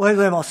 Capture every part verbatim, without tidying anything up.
おはようございます。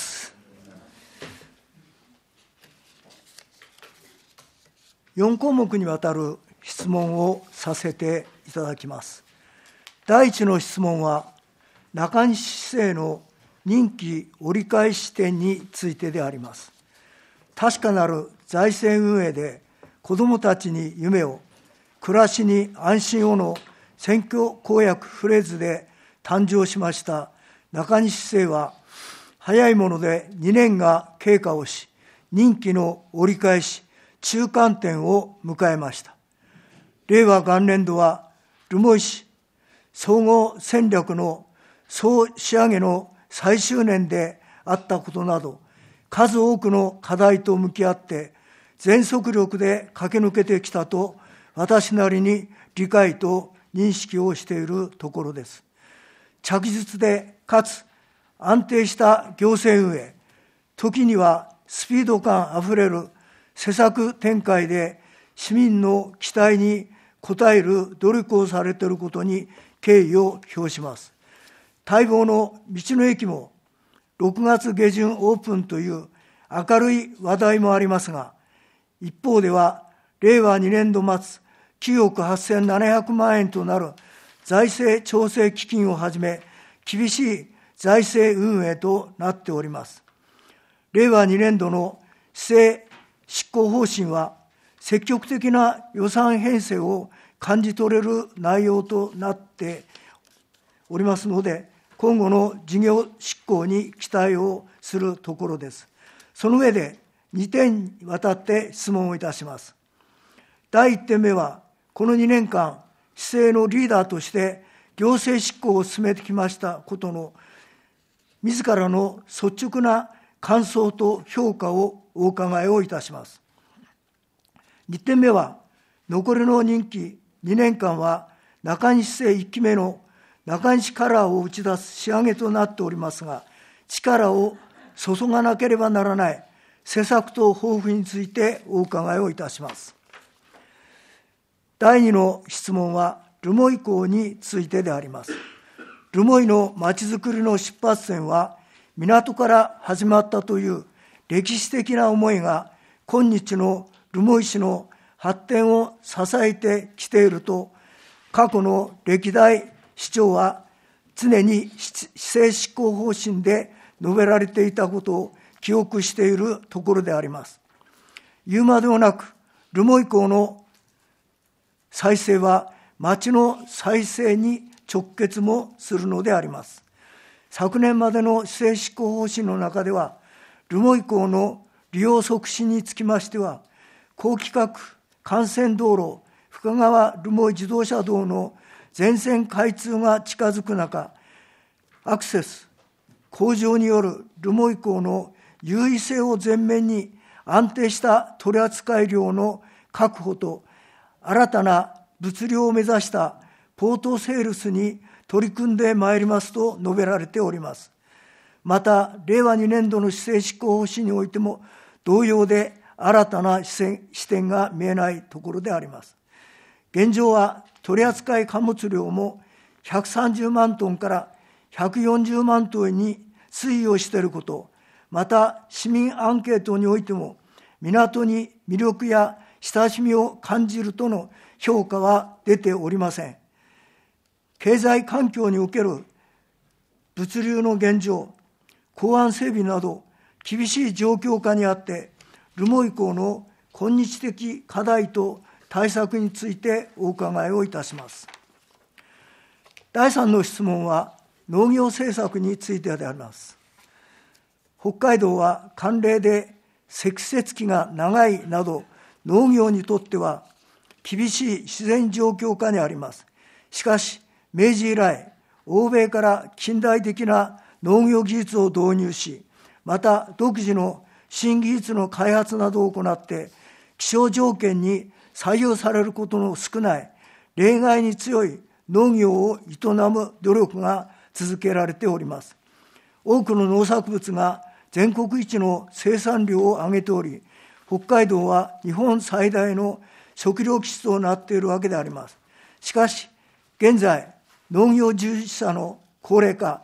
よん項目にわたる質問をさせていただきます。第一の質問は、中西市政の任期折り返し点についてであります。確かなる財政運営で子どもたちに夢を、暮らしに安心をの選挙公約フレーズで誕生しました中西市政は、早いものでにねんが経過をし、任期の折り返し、中間点を迎えました。令和元年度は、留萌市総合戦略の総仕上げの最終年であったことなど、数多くの課題と向き合って、全速力で駆け抜けてきたと、私なりに理解と認識をしているところです。着実でかつ安定した行政運営、時にはスピード感あふれる施策展開で市民の期待に応える努力をされていることに敬意を表します。待望の道の駅もろくがつ下旬オープンという明るい話題もありますが、一方では令和にねん度末きゅうおくはっせんななひゃくまんえんとなる財政調整基金をはじめ、厳しい財政運営となっております。令和にねん度の施政執行方針は、積極的な予算編成を感じ取れる内容となっておりますので、今後の事業執行に期待をするところです。その上でにてんにわたって質問をいたします。だいいってんめは、このにねんかん、市政のリーダーとして行政執行を進めてきましたことの、自らの率直な感想と評価をお伺いをいたします。にてんめは、残りの任期にねんかんは、中西市政いっきめの中西カラーを打ち出す仕上げとなっておりますが、力を注がなければならない施策と抱負についてお伺いをいたします。だいにの質問は、留萌港についてであります。留萌のまちづくりの出発点は、港から始まったという歴史的な思いが、今日の留萌市の発展を支えてきていると、過去の歴代市長は常に市政執行方針で述べられていたことを記憶しているところであります。言うまでもなく、留萌港の再生は町の再生に直結もするのであります。昨年までの市政執行方針の中では、留萌港の利用促進につきましては、高規格幹線道路深川留萌自動車道の全線開通が近づく中、アクセス向上による留萌港の優位性を前面に安定した取扱量の確保と、新たな物流を目指したポートセールスに取り組んでまいりますと述べられております。また、令和にねん度の市政執行方針においても、同様で新たな視点が見えないところであります。現状は取扱貨物量もひゃくさんじゅうまんトンからひゃくよんじゅうまんトンに推移をしていること、また市民アンケートにおいても、港に魅力や親しみを感じるとの評価は出ておりません。経済環境における物流の現状、港湾整備など厳しい状況下にあって、留萌港の今日的課題と対策についてお伺いをいたします。だいさんの質問は、農業政策についてであります。北海道は寒冷で積雪期が長いなど、農業にとっては厳しい自然状況下にあります。しかし、明治以来、欧米から近代的な農業技術を導入し、また独自の新技術の開発などを行って、気象条件に左右されることの少ない、例外に強い農業を営む努力が続けられております。多くの農作物が全国一の生産量を上げており、北海道は日本最大の食糧基地となっているわけであります。しかし、現在、農業従事者の高齢化、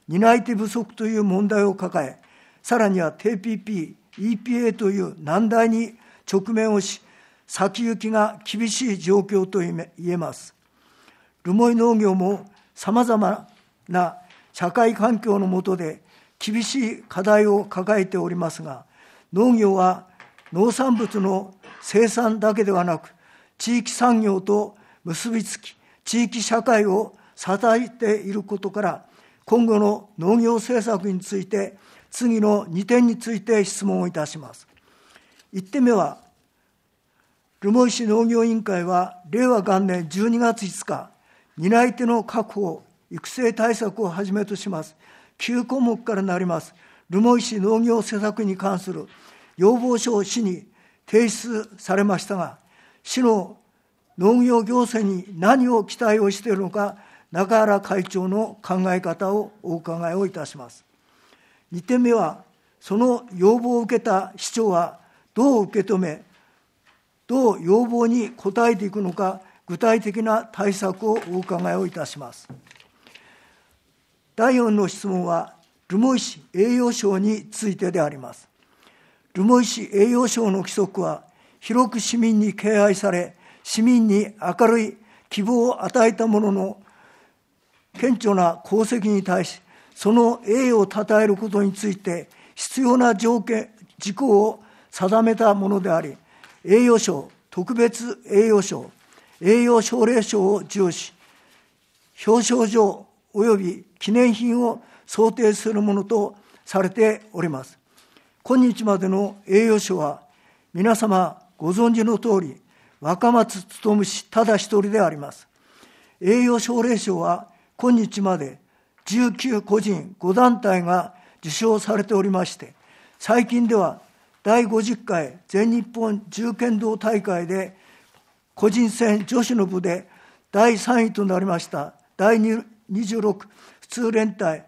担い手不足という問題を抱え、さらには ティーピーピー、イーピーエー という難題に直面をし、先行きが厳しい状況と言えます。留萌農業もさまざまな社会環境の下で厳しい課題を抱えておりますが、農業は農産物の生産だけではなく、地域産業と結びつき、地域社会を支えていることから、今後の農業政策について、次のにてんについて質問をいたします。いってんめは、留萌市農業委員会は、れいわ元年じゅうにがついつか、担い手の確保、育成対策をはじめとします、きゅうこうもくからなります、留萌市農業施策に関する要望書を市に提出されましたが、市の農業行政に何を期待をしているのか、中原会長の考え方をお伺いをいたします。にてんめは、その要望を受けた市長はどう受け止め、どう要望に応えていくのか、具体的な対策をお伺いをいたします。だいよんの質問は、留萌市栄養賞についてであります。留萌市栄養賞の規則は、広く市民に敬愛され、市民に明るい希望を与えたものの、顕著な功績に対し、その栄誉をたたえることについて、必要な条件、事項を定めたものであり、栄誉賞、特別栄誉賞、栄誉奨励賞を授与し、表彰状及び記念品を想定するものとされております。今日までの栄誉賞は、皆様ご存知のとおり、若松勉氏ただ一人であります。栄誉奨励賞は、今日までじゅうきゅう個人ご団体が受賞されておりまして、最近ではだいごじゅっかい全日本銃剣道大会で個人戦女子の部でだいさんいとなりましただいにじゅうろく普通連隊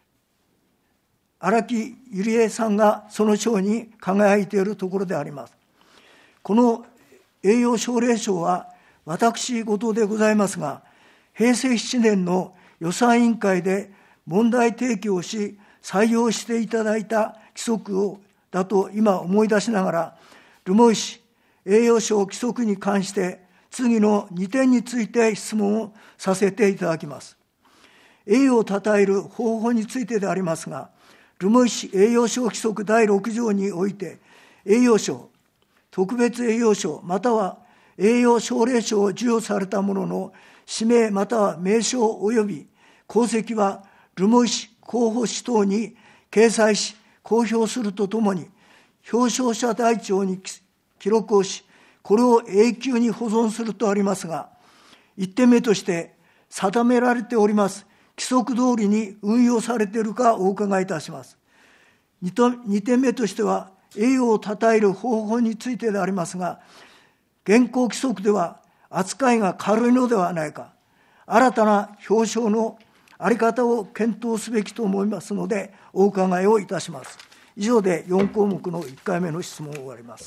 荒木ゆりえさんがその賞に輝いているところであります。この栄誉奨励賞は私事でございますが、へいせいしちねんの予算委員会で問題提起をし、採用していただいた規則をだと今思い出しながら、留萌市栄誉賞規則に関して次のにてんについて質問をさせていただきます。栄誉をたたえる方法についてでありますが、留萌市栄誉賞規則だいろくじょうにおいて、栄誉賞、特別栄誉賞または栄誉奨励賞を授与された者の氏名または名称及び功績は留萌市広報誌等に掲載し公表するとともに、表彰者台帳に記録をし、これを永久に保存するとありますが、いってんめとして定められております規則通りに運用されているかお伺いいたします。にてんめとしては、栄誉をたたえる方法についてでありますが、現行規則では扱いが軽いのではないか、新たな表彰の在り方を検討すべきと思いますので、お伺いをいたします。以上でよんこうもくのいっかいめの質問を終わります。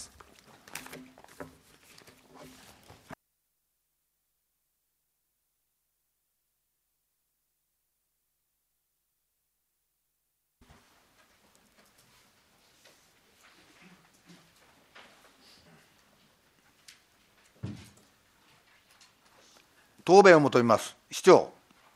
答弁を求めます。市長。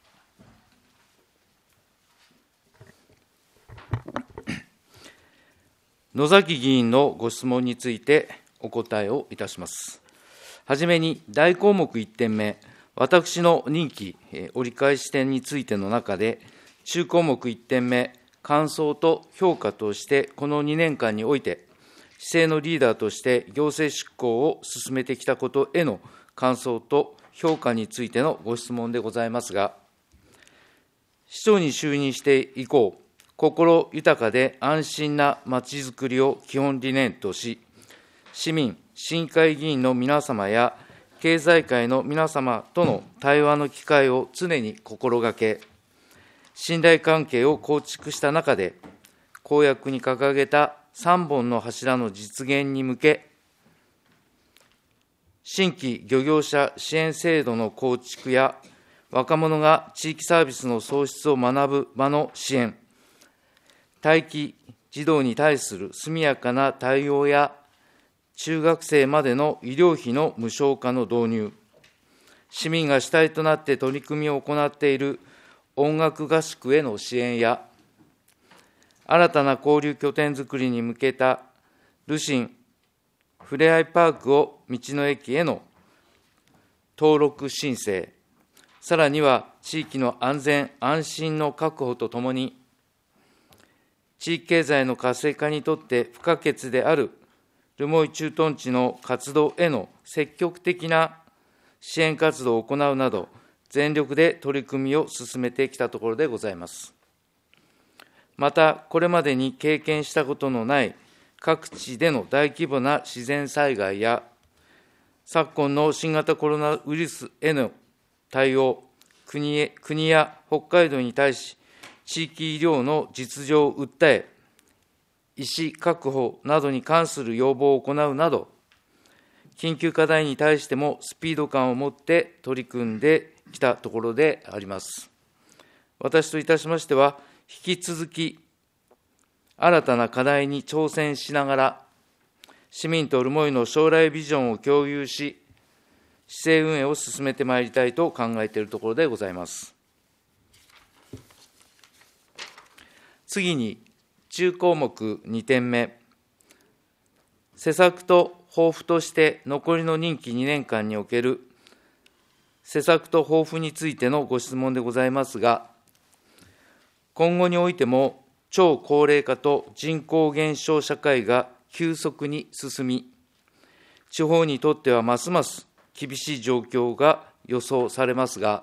野崎議員のご質問についてお答えをいたします。はじめに、大項目いってんめ、私の任期折り返し点についての中で、中項目いってんめ、感想と評価として、このにねんかんにおいて、市政のリーダーとして行政執行を進めてきたことへの感想と評価についてのご質問でございますが、市長に就任して以降、心豊かで安心なまちづくりを基本理念とし、市民、市議会議員の皆様や経済界の皆様との対話の機会を常に心がけ、信頼関係を構築した中で、公約に掲げたさんぼんの柱の実現に向け、新規漁業者支援制度の構築や、 若者が地域サービスの創出を学ぶ場の支援、待機児童に対する速やかな対応や、中学生までの医療費の無償化の導入、市民が主体となって取り組みを行っている音楽合宿への支援や、新たな交流拠点づくりに向けたルシンふれあいパークを道の駅への登録申請、さらには地域の安全・安心の確保とともに、地域経済の活性化にとって不可欠である留萌駐屯地の活動への積極的な支援活動を行うなど、全力で取り組みを進めてきたところでございます。また、これまでに経験したことのない各地での大規模な自然災害や、昨今の新型コロナウイルスへの対応、国へ、国や北海道に対し、地域医療の実情を訴え、医師確保などに関する要望を行うなど、緊急課題に対してもスピード感を持って取り組んできたところであります。私といたしましては、引き続き新たな課題に挑戦しながら、市民と留萌の将来ビジョンを共有し、市政運営を進めてまいりたいと考えているところでございます。次に、中項目にてんめ、施策と抱負として残りの任期にねんかんにおける施策と抱負についてのご質問でございますが、今後においても超高齢化と人口減少社会が急速に進み、地方にとってはますます厳しい状況が予想されますが、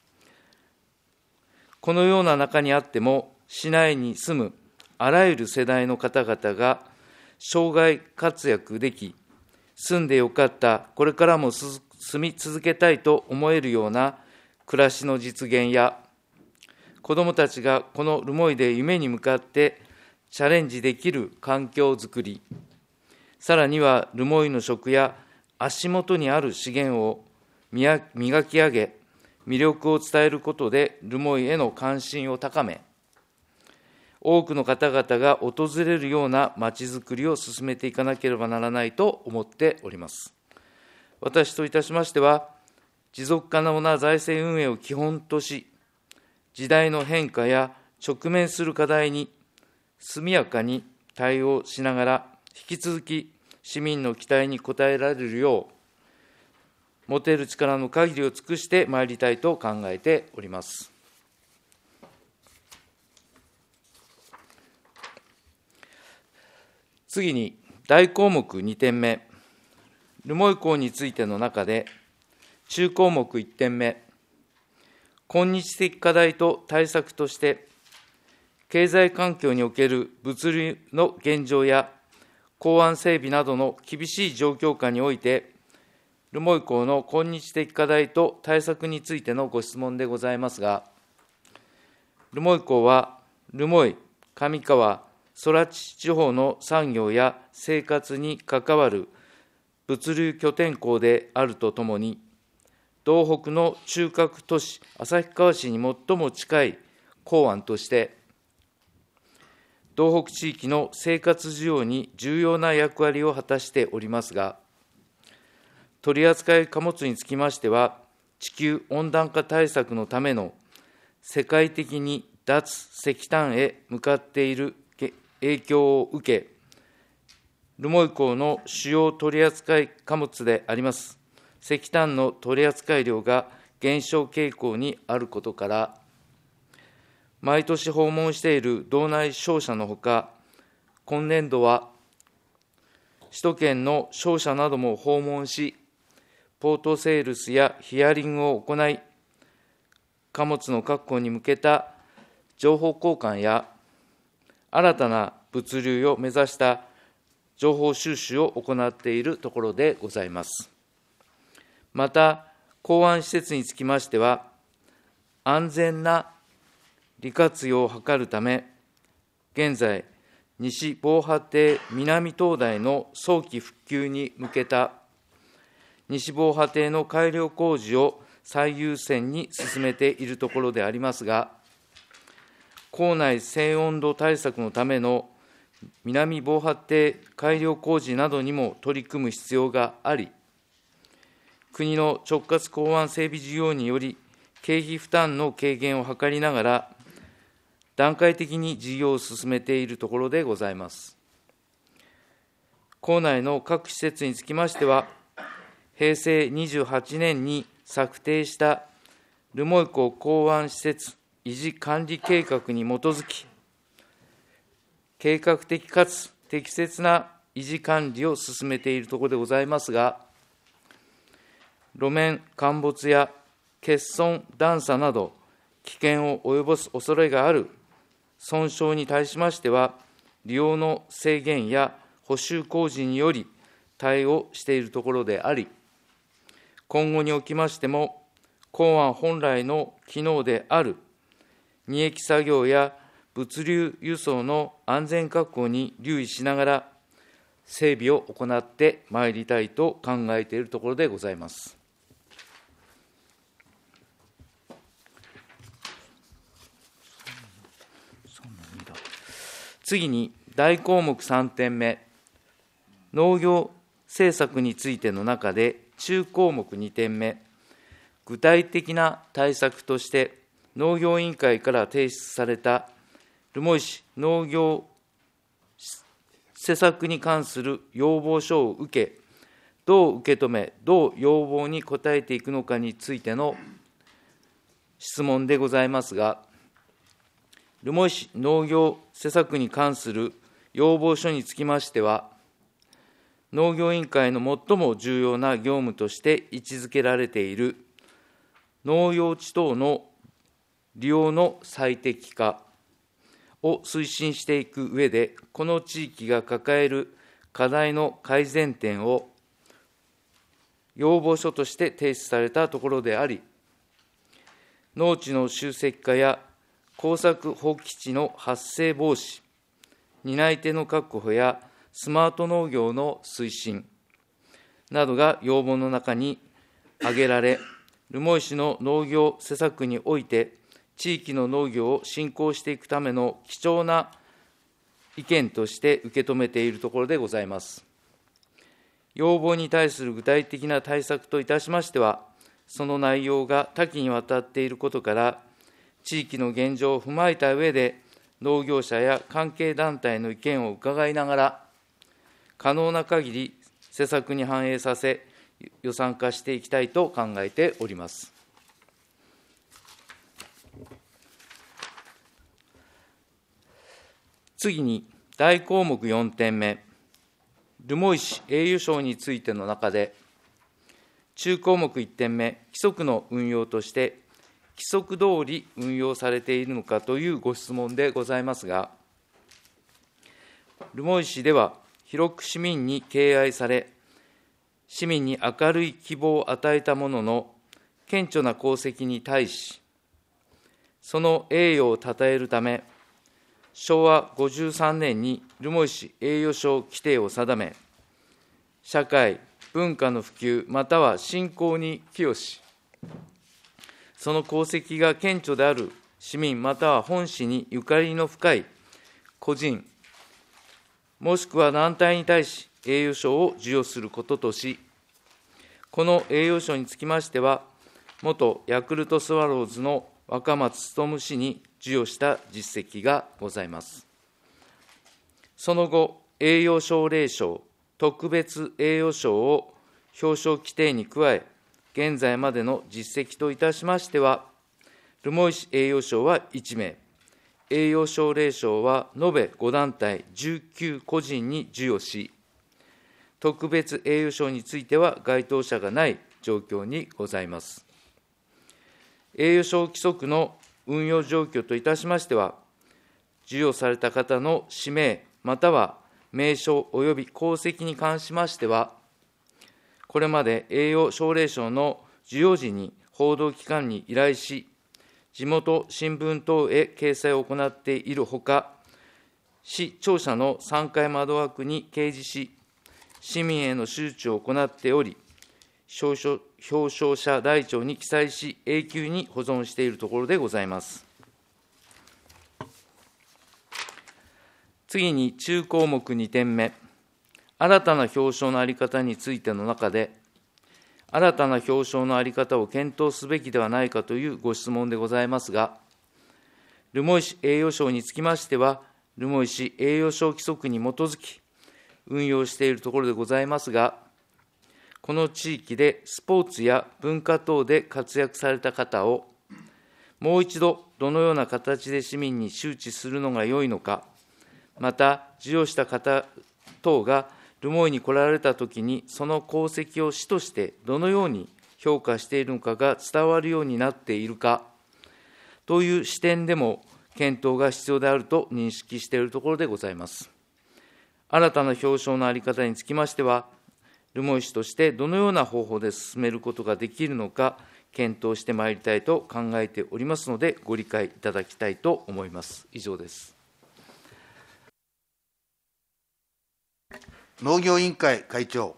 このような中にあっても、市内に住むあらゆる世代の方々が生涯活躍でき、住んでよかった、これからも住み続けたいと思えるような暮らしの実現や、子どもたちがこの留萌で夢に向かってチャレンジできる環境づくり、さらには留萌の食や足元にある資源を磨き上げ、魅力を伝えることで留萌への関心を高め、多くの方々が訪れるようなまちづくりを進めていかなければならないと思っております。私といたしましては、持続可能な財政運営を基本とし、時代の変化や直面する課題に速やかに対応しながら、引き続き市民の期待に応えられるよう、持てる力の限りを尽くしてまいりたいと考えております。次に、大項目にてんめ、留萌港についての中で、中項目いってんめ、今日的課題と対策として、経済環境における物流の現状や港湾整備などの厳しい状況下において、留萌港の今日的課題と対策についてのご質問でございますが、留萌港は留萌、上川、空知地方の産業や生活に関わる物流拠点港であるとともに、道北の中核都市、旭川市に最も近い港湾として、道北地域の生活需要に重要な役割を果たしておりますが、取扱貨物につきましては、地球温暖化対策のための世界的に脱石炭へ向かっている影響を受け、留萌港の主要取扱貨物であります石炭の取扱量が減少傾向にあることから、毎年訪問している道内商社のほか、今年度は首都圏の商社なども訪問し、ポートセールスやヒアリングを行い、貨物の確保に向けた情報交換や、新たな物流を目指した情報収集を行っているところでございます。また、港湾施設につきましては、安全な利活用を図るため、現在、西防波堤南灯台の早期復旧に向けた西防波堤の改良工事を最優先に進めているところでありますが、構内静温度対策のための南防波堤改良工事などにも取り組む必要があり、国の直轄港湾整備事業により、経費負担の軽減を図りながら、段階的に事業を進めているところでございます。構内の各施設につきましては、へいせいにじゅうはちねんに策定した留萌港港湾施設維持管理計画に基づき、計画的かつ適切な維持管理を進めているところでございますが、路面陥没や欠損段差など、危険を及ぼす恐れがある損傷に対しましては、利用の制限や補修工事により対応しているところであり、今後におきましても、港湾本来の機能である荷役作業や物流輸送の安全確保に留意しながら、整備を行ってまいりたいと考えているところでございます。次に、大項目さんてんめ、農業政策についての中で、中項目にてんめ、具体的な対策として、農業委員会から提出された留萌市農業施策に関する要望書を受け、どう受け止め、どう要望に応えていくのかについての質問でございますが、留萌市農業施策に関する要望書につきましては、農業委員会の最も重要な業務として位置づけられている農用地等の利用の最適化を推進していく上で、この地域が抱える課題の改善点を要望書として提出されたところであり、農地の集積化や耕作放棄地の発生防止、担い手の確保やスマート農業の推進などが要望の中に挙げられ、留萌市の農業施策において、地域の農業を振興していくための貴重な意見として受け止めているところでございます。要望に対する具体的な対策といたしましては、その内容が多岐にわたっていることから、地域の現状を踏まえた上で、農業者や関係団体の意見を伺いながら、可能な限り施策に反映させ、予算化していきたいと考えております。次に、大項目よんてんめ、留萌市栄誉賞についての中で、中項目いってんめ、規則の運用として、規則通り運用されているのかというご質問でございますが、留萌市では広く市民に敬愛され、市民に明るい希望を与えたものの、顕著な功績に対し、その栄誉をたたえるため、しょうわごじゅうさんねんに留萌市栄誉賞規定を定め、社会、文化の普及、または振興に寄与し、その功績が顕著である市民または本市にゆかりの深い個人、もしくは団体に対し栄誉賞を授与することとし、この栄誉賞につきましては、元ヤクルトスワローズの若松勉氏に授与した実績がございます。その後、栄誉奨励賞、特別栄誉賞を表彰規定に加え、現在までの実績といたしましては、留萌市栄誉賞はいちめい、栄誉奨励賞は延べごだんたいじゅうきゅう個人に授与し、特別栄誉賞については該当者がない状況にございます。栄誉賞規則の運用状況といたしましては、授与された方の氏名、または名称及び功績に関しましては、これまで栄誉奨励賞の授与時に報道機関に依頼し、地元新聞等へ掲載を行っているほか、市庁舎のさんがい窓枠に掲示し、市民への周知を行っており、 表彰表彰者台帳に記載し、永久に保存しているところでございます。次に、中項目にてんめ、新たな表彰の在り方についての中で、新たな表彰の在り方を検討すべきではないかというご質問でございますが、留萌市栄誉賞につきましては、留萌市栄誉賞規則に基づき、運用しているところでございますが、この地域でスポーツや文化等で活躍された方を、もう一度どのような形で市民に周知するのがよいのか、また、授与した方等が留萌に来られたときに、その功績を市としてどのように評価しているのかが伝わるようになっているか、という視点でも検討が必要であると認識しているところでございます。新たな表彰の在り方につきましては、留萌市としてどのような方法で進めることができるのか、検討してまいりたいと考えておりますので、ご理解いただきたいと思います。以上です。 農業委員会会長。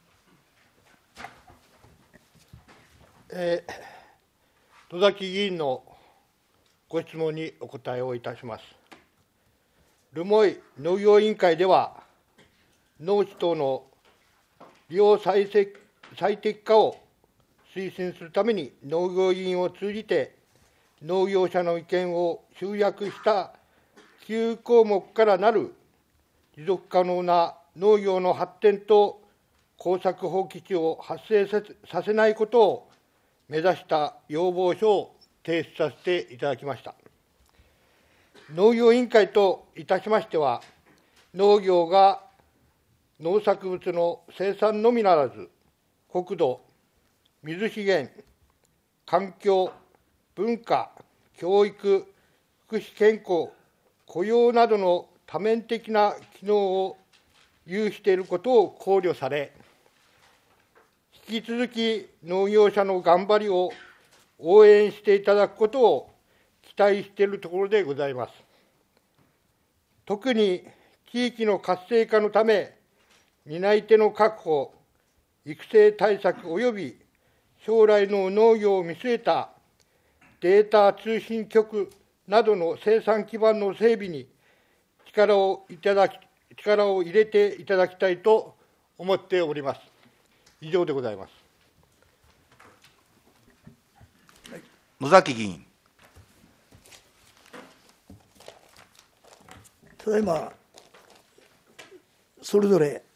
えー、戸崎議員のご質問にお答えをいたします。留萌農業委員会では、農地等の利用最適化を推進するために、農業委員を通じて、農業者の意見を集約したきゅうこうもくからなる持続可能な農業の発展と耕作放棄地を発生させないことを目指した要望書を提出させていただきました。農業委員会といたしましては、農業が農作物の生産のみならず、国土、水資源、環境、文化、教育、福祉健康、雇用などの多面的な機能を有していることを考慮され、引き続き農業者の頑張りを応援していただくことを期待しているところでございます。特に地域の活性化のため、担い手の確保、育成対策および将来の農業を見据えたデータ通信局などの生産基盤の整備に力をいただき、力を入れていただきたいと思っております。以上でございます。 野崎議員。 ただいま、それぞれ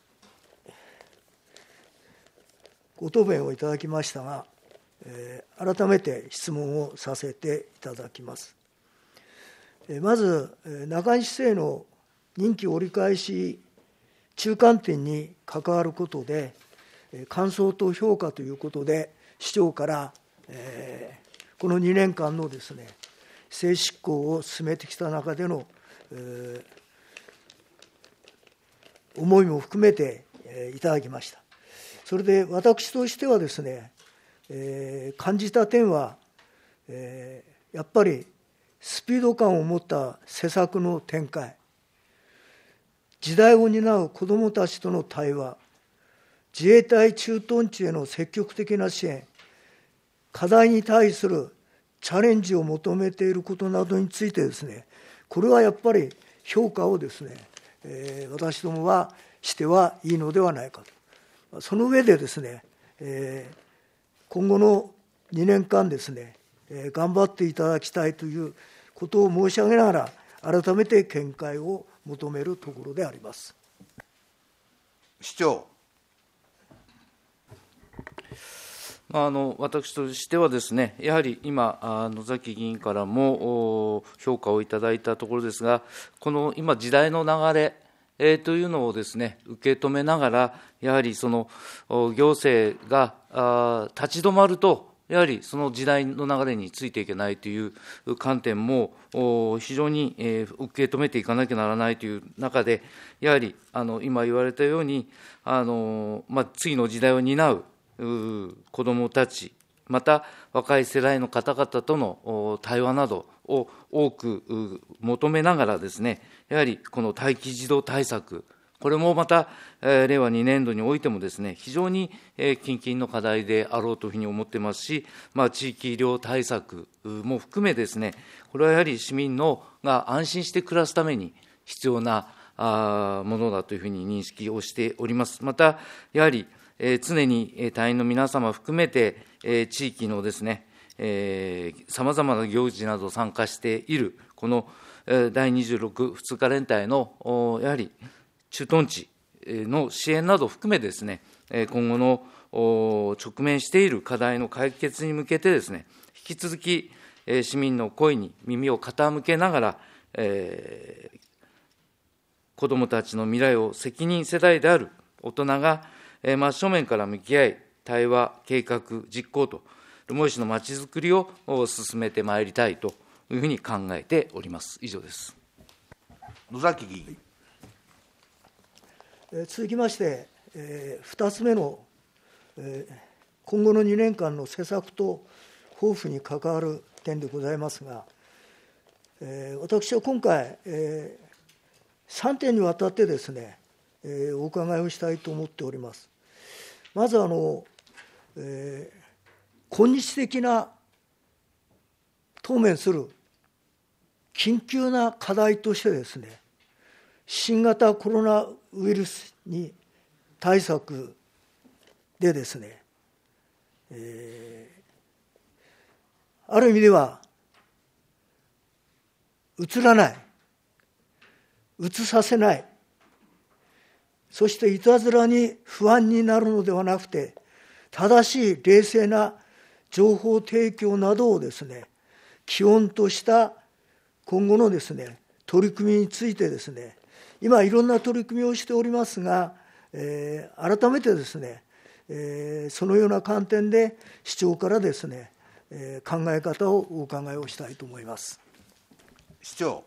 ご答弁をいただきましたが、えー、改めて質問をさせていただきます。えー、まず、中西市政の任期折り返し中間点に関わることで、感想と評価ということで、市長から、えー、このにねんかんのですね、政執行を進めてきた中での、えー、思いも含めて、えー、いただきました。それで私としてはですね、えー、感じた点は、えー、やっぱりスピード感を持った施策の展開、時代を担う子どもたちとの対話、自衛隊駐屯地への積極的な支援、課題に対するチャレンジを求めていることなどについてですね、これはやっぱり評価をですね、えー、私どもはしてはいいのではないかと。その上でですね、えー、今後のにねんかんですね、えー、頑張っていただきたいということを申し上げながら、改めて見解を求めるところであります。 市長。 あの私としてはですね、やはり今、野崎議員からも評価をいただいたところですが、この今、時代の流れ、えー、というのをですね、受け止めながら、やはりその行政があ立ち止まると、やはりその時代の流れについていけないという観点も非常に受け止めていかなきゃならないという中で、やはりあの今言われたように、あの、まあ、次の時代を担う子どもたち、また若い世代の方々との対話などを多く求めながらですね、やはりこの待機児童対策、 これもまた、えー、れいわにねんどにおいてもですね、非常に、えー、喫緊の課題であろうというふうに思ってますし、まあ、地域医療対策も含めですね、これはやはり市民のが安心して暮らすために必要なあものだというふうに認識をしております。また、やはり、えー、常に、えー、隊員の皆様含めて、えー、地域のですね、さまざまな行事など参加している、この、えー、だいにじゅうろくふつか連隊のやはり駐屯地の支援などを含めですね、今後の直面している課題の解決に向けてですね、引き続き市民の声に耳を傾けながら、えー、子どもたちの未来を責任世代である大人が真正面から向き合い、対話、計画、実行と、留萌市のまちづくりを進めてまいりたいというふうに考えております。以上です。 野崎議員。 えー、続きまして、えー、ふたつめの、えー、今後のにねんかんの施策と抱負に関わる点でございますが、えー、私は今回、えー、さんてんにわたってですね、えー、お伺いをしたいと思っております。まずあの、えー、今日的な当面する緊急な課題としてですね、新型コロナウイルスに対策でですね、えー、ある意味ではうつらない、うつさせない、そしていたずらに不安になるのではなくて、正しい冷静な情報提供などをですね、基本とした今後のですね、取り組みについてですね、今いろんな取り組みをしておりますが、えー、改めてですね、えー、そのような観点で市長からですね、えー、考え方をお伺いをしたいと思います。 市長。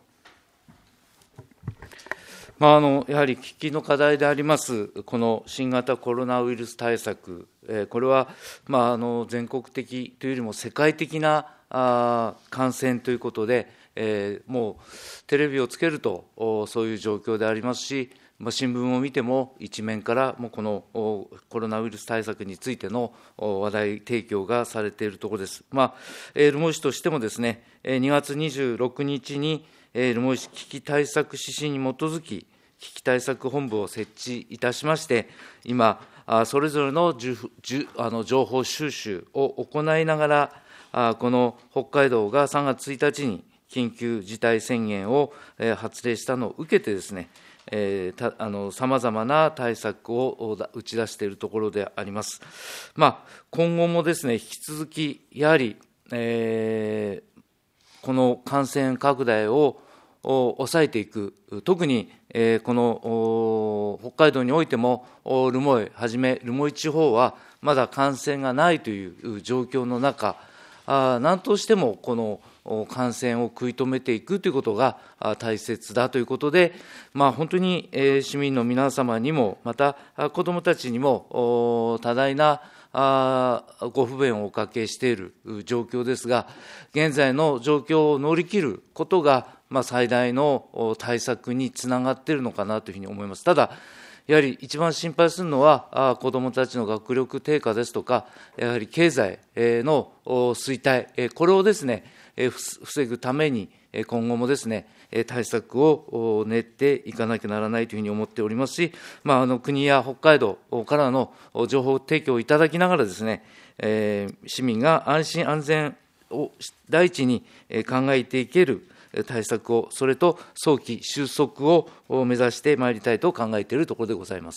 まあ、あのやはり喫緊の課題であります、この新型コロナウイルス対策、えー、これは、まあ、あの全国的というよりも世界的なあ感染ということで、えー、もうテレビをつけるとそういう状況でありますし、まあ、新聞を見ても一面からもうこのコロナウイルス対策についての話題提供がされているところです。まあ、留萌市としてもですね、にがつにじゅうろくにちに留萌市危機対策指針に基づき、危機対策本部を設置いたしまして、今、それぞれのあの情報収集を行いながら、この北海道がさんがつついたちに緊急事態宣言を発令したのを受けてですね、さまざまな対策を打ち出しているところであります。まあ、今後もですね、引き続き、やはり、えー、この感染拡大を抑えていく、特に、えー、この北海道においても、留萌はじめ、留萌地方はまだ感染がないという状況の中、あ何としてもこの感染を食い止めていくということが大切だということで、まあ、本当に市民の皆様にも、また子どもたちにも多大なご不便をおかけしている状況ですが、現在の状況を乗り切ることが、まあ、最大の対策につながっているのかなというふうに思います。ただ、やはり一番心配するのは、子どもたちの学力低下ですとか、やはり経済の衰退、これをですね、防ぐために、今後もですね、対策を練っていかなきゃならないというふうに思っておりますし、まあ、あの国や北海道からの情報提供をいただきながらですね、市民が安心安全を第一に考えていける対策を、それと早期収束を目指してまいりたいと考えているところでございます。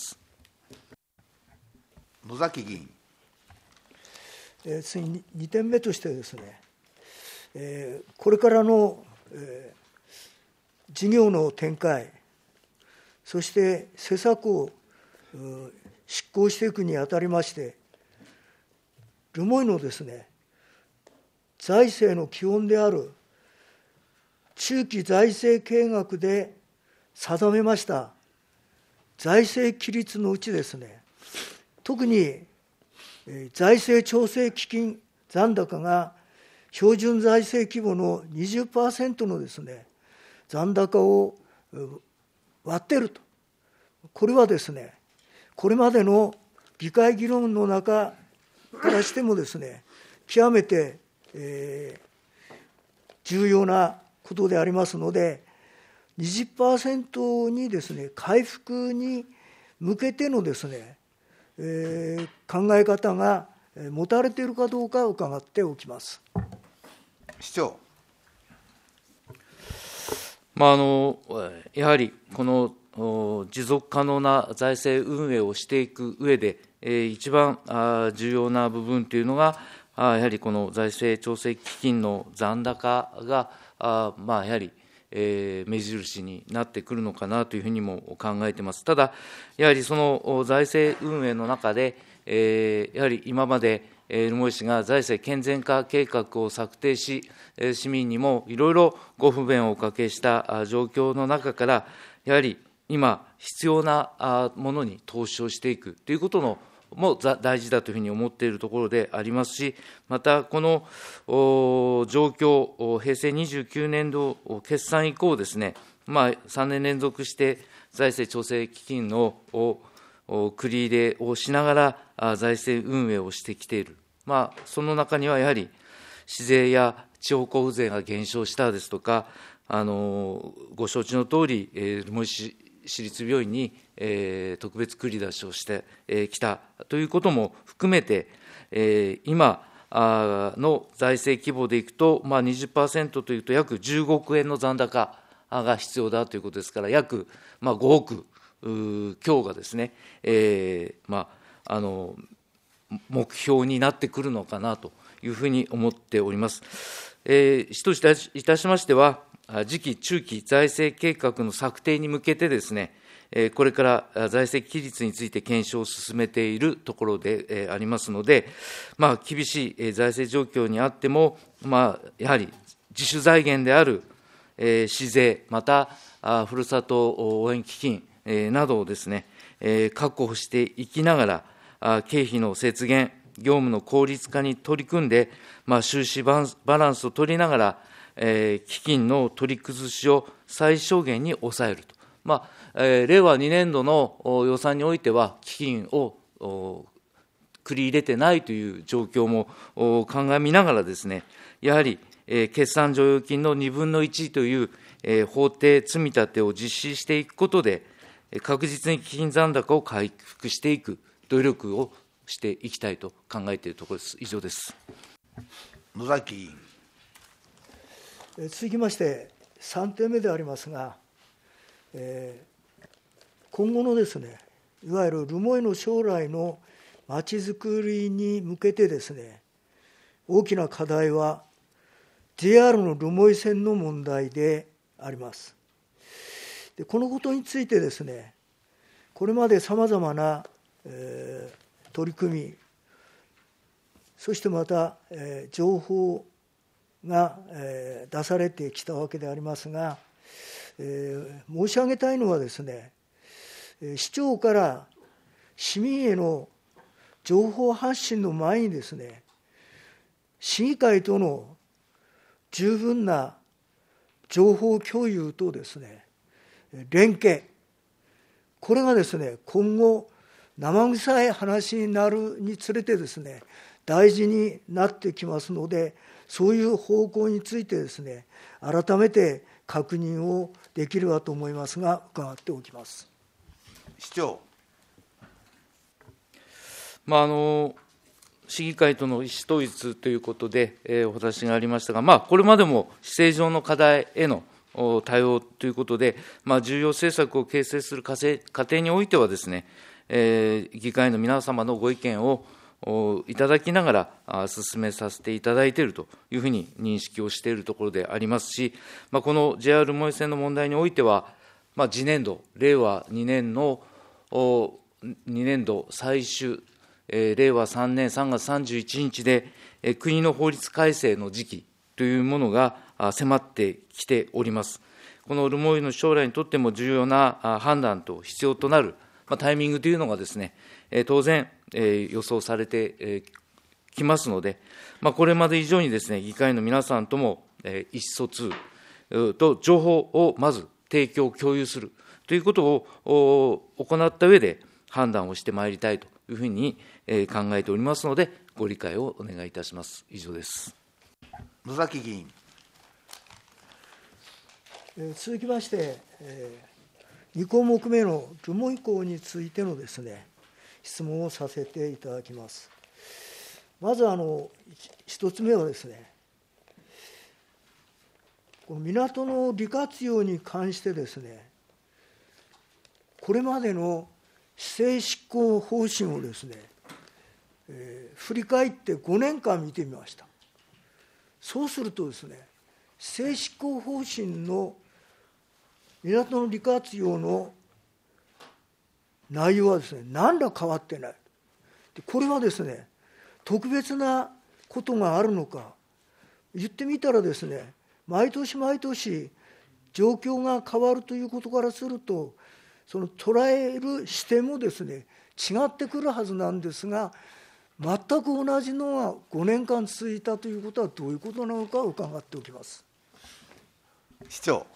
野崎議員。 えー、次ににてんめとしてですね、えー、これからの、えー、事業の展開、そして施策を執行していくにあたりまして、留萌のですね、財政の基本である中期財政計画で定めました財政規律のうちですね、特に財政調整基金残高が標準財政規模の にじゅっパーセント のですね、残高を割っていると、 これはですね、これまでの議会議論の中からしてもですね、極めて、えー、重要なことでありますので、にじゅっパーセント にですね、回復に向けてのですね、えー、考え方が持たれているかどうか伺っておきます。 市長。 まあ、あのやはりこの持続可能な財政運営をしていく上で、えー、一番あ重要な部分というのが、あやはりこの財政調整基金の残高が、あまあ、やはり、えー、目印になってくるのかなというふうにも考えています。ただ、やはりその財政運営の中で、えー、やはり今まで、留萌市が財政健全化計画を策定し、市民にもいろいろご不便をおかけした状況の中から、やはり今、必要なものに投資をしていくということのも大事だというふうに思っているところでありますし、またこの状況、平成にじゅうきゅうねんど決算以降ですね、まあ、さんねん連続して財政調整基金の繰り入れをしながら財政運営をしてきている、まあ、その中にはやはり市税や地方交付税が減少したですとか、あのご承知のとおり、留萌市市立病院に、えー、特別繰り出しをしてき、えー、たということも含めて、えー、今あの財政規模でいくと、まあ、にじゅっパーセント というと約じゅうごおくえんの残高が必要だということですから、約、まあ、ごおく強がですね、えーまあ、あの目標になってくるのかなというふうに思っております。えー、市といたしましては、次期中期財政計画の策定に向けてですね、これから財政規律について検証を進めているところでありますので、まあ、厳しい財政状況にあっても、まあ、やはり自主財源である市税、またふるさと応援基金などをですね、確保していきながら、経費の節減、業務の効率化に取り組んで、まあ、収支バランスを取りながら、えー、基金の取り崩しを最小限に抑えると、まあえー、令和にねんどの予算においては、基金を繰り入れてないという状況も鑑みながらですね、やはり、えー、決算剰余金のにぶんのいちという、えー、法定積み立てを実施していくことで、確実に基金残高を回復していく努力をしていきたいと考えているところです。以上です。 野崎議員。 続きましてさんてんめでありますが、えー、今後のですね、いわゆる留萌の将来のまちづくりに向けてですね、大きな課題は ジェイアール の留萌線の問題であります。でこのことについてですね、これまでさまざまな、えー、取り組み、そしてまた、えー、情報が、えー、出されてきたわけでありますが、えー、申し上げたいのはですね、市長から市民への情報発信の前にですね、市議会との十分な情報共有とですね、連携、これがですね、今後生臭い話になるにつれてですね、大事になってきますので、そういう方向についてですね、改めて確認をできればと思いますが、伺っておきます。 市長。 まあ、あの市議会との意思統一ということで、えー、お話がありましたが、まあ、これまでも市政上の課題への対応ということで、まあ、重要政策を形成する過程においてはですね、えー、議会の皆様のご意見をいただきながら進めさせていただいているというふうに認識をしているところでありますし、まあ、この ジェイアール 留萌線の問題においては、まあ、次年度、令和にねんのにねんど最終、えー、令和さんねんさんがつさんじゅういちにちで、えー、国の法律改正の時期というものが迫ってきております。この留萌の将来にとっても重要な判断と必要となる、まあ、タイミングというのがですね、えー、当然、えー、予想されて、えー、きますので、まあ、これまで以上にですね、議会の皆さんとも、えー、意思疎通と情報をまず提供、共有する、 ということを行った上で判断をしてまいりたいというふうに考えておりますので、ご理解をお願いいたします。以上です。 野崎議員。 続きまして、に項目目の留萌港についてのですね、質問をさせていただきます。まずあの一つ目はですね、この港の利活用に関してですね、これまでの施政執行方針をですね、えー、振り返ってごねんかん見てみました。そうするとですね、施政執行方針の港の利活用の内容はですね、何ら変わってない。これはですね、特別なことがあるのか、言ってみたらですね、毎年毎年状況が変わるということからすると、その捉える視点もですね、違ってくるはずなんですが、全く同じのがごねんかん続いたということはどういうことなのかを伺っておきます。 市長。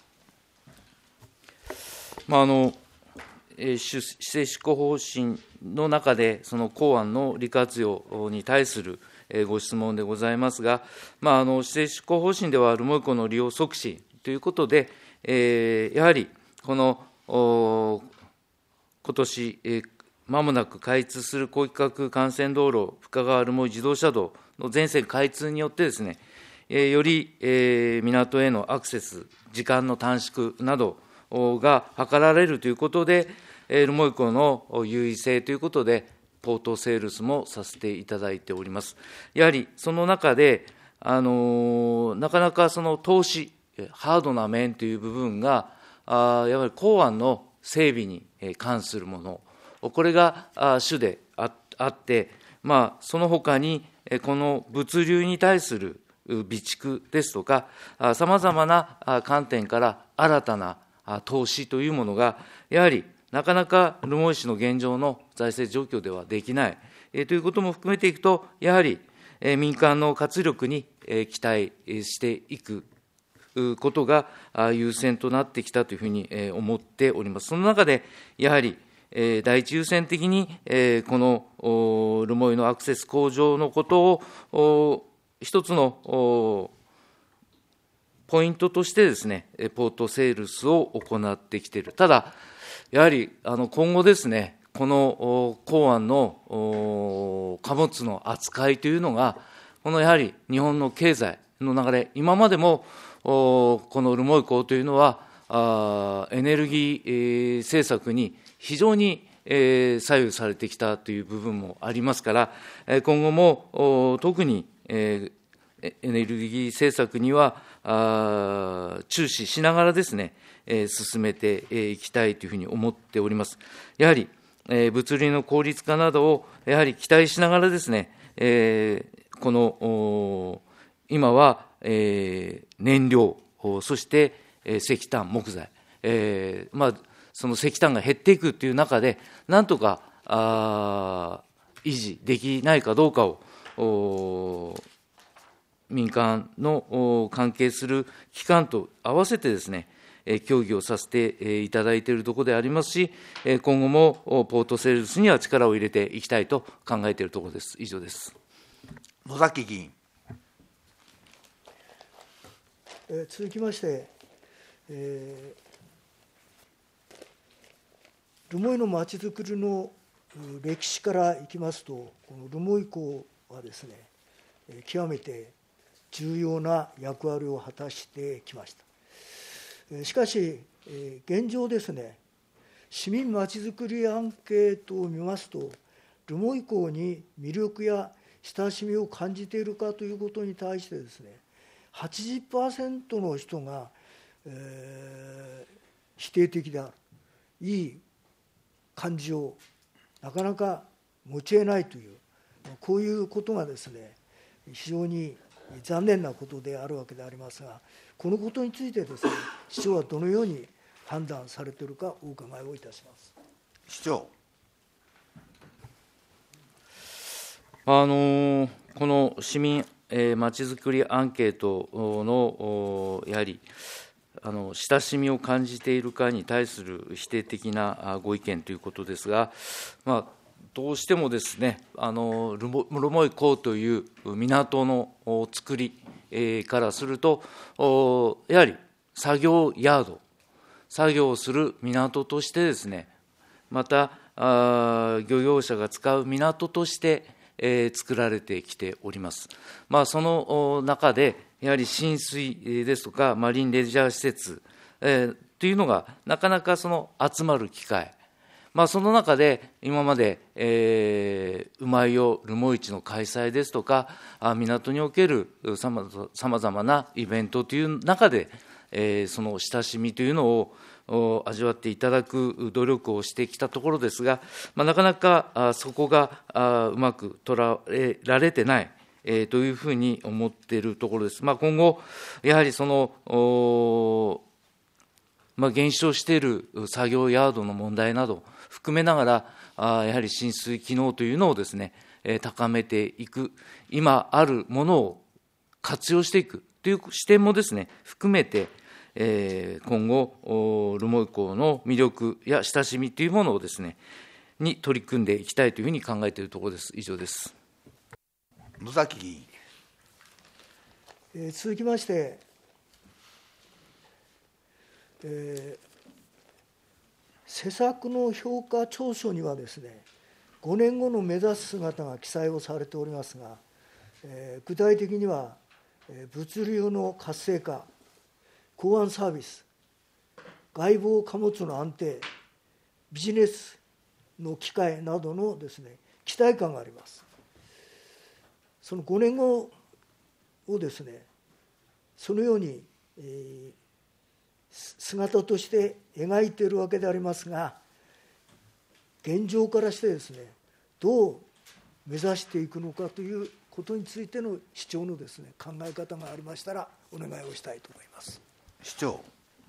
まああの施政執行方針の中で、その港湾の利活用に対するご質問でございますが、まあ、あの施政執行方針では、留萌港の利用促進ということで、えー、やはりこの今年、えー、まもなく開通する広域核幹線道路、深川留萌自動車道の全線開通によってですね、えー、より、えー、港へのアクセス、時間の短縮などが図られるということで、留萌港の優位性ということで、ポートセールスもさせていただいております。やはりその中で、あのなかなかその投資、ハードな面という部分が、あやはり港湾の整備に関するもの、これが主であって、まあ、その他に、この物流に対する備蓄ですとか、さまざまな観点から新たな投資というものが、やはりなかなか留萌市の現状の財政状況ではできない、えー、ということも含めていくと、やはり、えー、民間の活力に、えー、期待していくことが優先となってきたというふうに、えー、思っております。その中で、やはり、えー、第一優先的に、えー、この留萌のアクセス向上のことを一つのポイントとしてですね、ポートセールスを行ってきている。ただ、やはりあの今後ですね、この港湾の貨物の扱いというのが、このやはり日本の経済の流れ、今までもこの留萌港というのは、エネルギー政策に非常に左右されてきたという部分もありますから、今後も特にエネルギー政策には注視しながらですね、進めていきたいというふうに思っております。やはり物流の効率化などをやはり期待しながらですね、この今は燃料、そして石炭、木材、まあ、その石炭が減っていくという中で、なんとか維持できないかどうかを、民間の関係する機関と合わせてですね、協議をさせていただいているところでありますし、今後もポートセールスには力を入れていきたいと考えているところです。以上です。 野崎議員。 えー、続きまして、えー、留萌のまちづくりの歴史からいきますと、この留萌港はですね、極めて重要な役割を果たしてきました。しかし、現状ですね、市民まちづくりアンケートを見ますと、留萌港に魅力や親しみを感じているかということに対してですね、はちじゅっパーセント の人が、えー、否定的である、いい感じをなかなか持ち得ないという、こういうことがですね、非常に残念なことであるわけでありますが、このことについてですね、市長はどのように判断されているかお伺いをいたします。 市長。 あのこの市民まちづくりアンケートのやはりあの親しみを感じているかに対する否定的なご意見ということですが、まあ、どうしてもですね、あの留萌港という港の作りからすると、やはり作業ヤード、作業をする港としてですね、また漁業者が使う港として作られてきております。まあ、その中で、やはり浸水ですとか、マリンレジャー施設、えー、というのが、なかなかその集まる機会、まあ、その中で今まで、えー、うまいよ留萌市の開催ですとか、あ港におけるさまざまなイベントという中で、えー、その親しみというのを味わっていただく努力をしてきたところですが、まあ、なかなかあそこがあうまく捉えられてない。えー、というふうに思っているところです。まあ、今後、やはりその、まあ、減少している作業ヤードの問題など含めながら、あやはり浸水機能というのをですね、えー、高めていく、今あるものを活用していくという視点もですね、含めて、えー、今後、留萌港の魅力や親しみというものをですね、に取り組んでいきたいというふうに考えているところです。以上です。 野崎議員。 えー、続きまして、えー、施策の評価調書にはですね、ごねんごの目指す姿が記載をされておりますが、えー、具体的には、えー、物流の活性化、港湾サービス、外防貨物の安定、ビジネスの機会などのですね、期待感があります。そのごねんごをですね、そのように、えー、姿として描いているわけでありますが、現状からしてですね、どう目指していくのかということについての市長のですね、考え方がありましたらお願いをしたいと思います。 市長。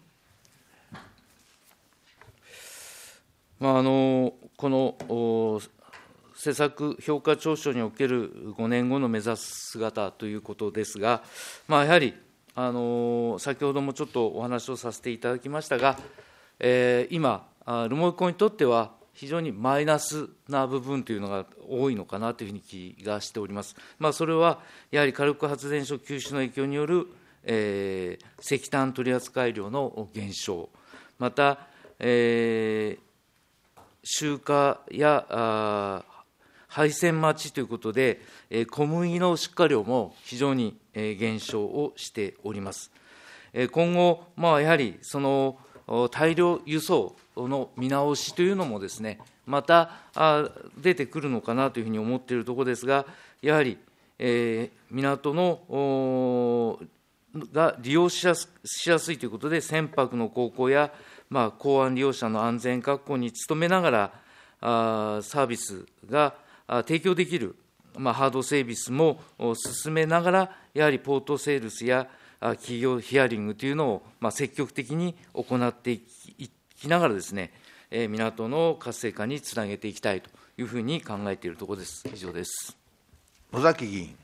まあ、あのこの施策評価調書におけるごねんごの目指す姿ということですが、まあ、やはりあの先ほどもちょっとお話をさせていただきましたが、えー、今、留萌港にとっては非常にマイナスな部分というのが多いのかなというふうに気がしております。まあ、それはやはり火力発電所休止の影響による、えー、石炭取扱量の減少、また、えー、集荷やあ配線待ちということで、えー、小麦の出荷量も非常に、えー、減少をしております。えー、今後、まあ、やはりその大量輸送の見直しというのもですね、またあ出てくるのかなというふうに思っているところですが、やはり、えー、港のが利用しやすしやすいということで、船舶の航行や、まあ、港湾利用者の安全確保に努めながら、あサービスが提供できる、まあ、ハードセービスも進めながら、やはりポートセールスや企業ヒアリングというのを、まあ、積極的に行っていきながらですね、えー、港の活性化につなげていきたいというふうに考えているところです。以上です。 野崎議員。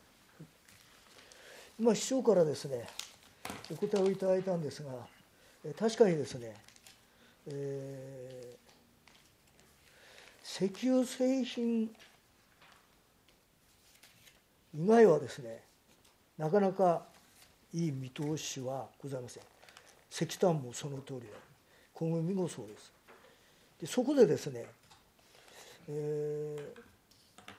今、市長からですね、お答えをいただいたんですが、確かにですね、えー石油製品以外はですね、なかなかいい見通しはございません。石炭もその通りで、小麦もそうです。でそこでですね、えー、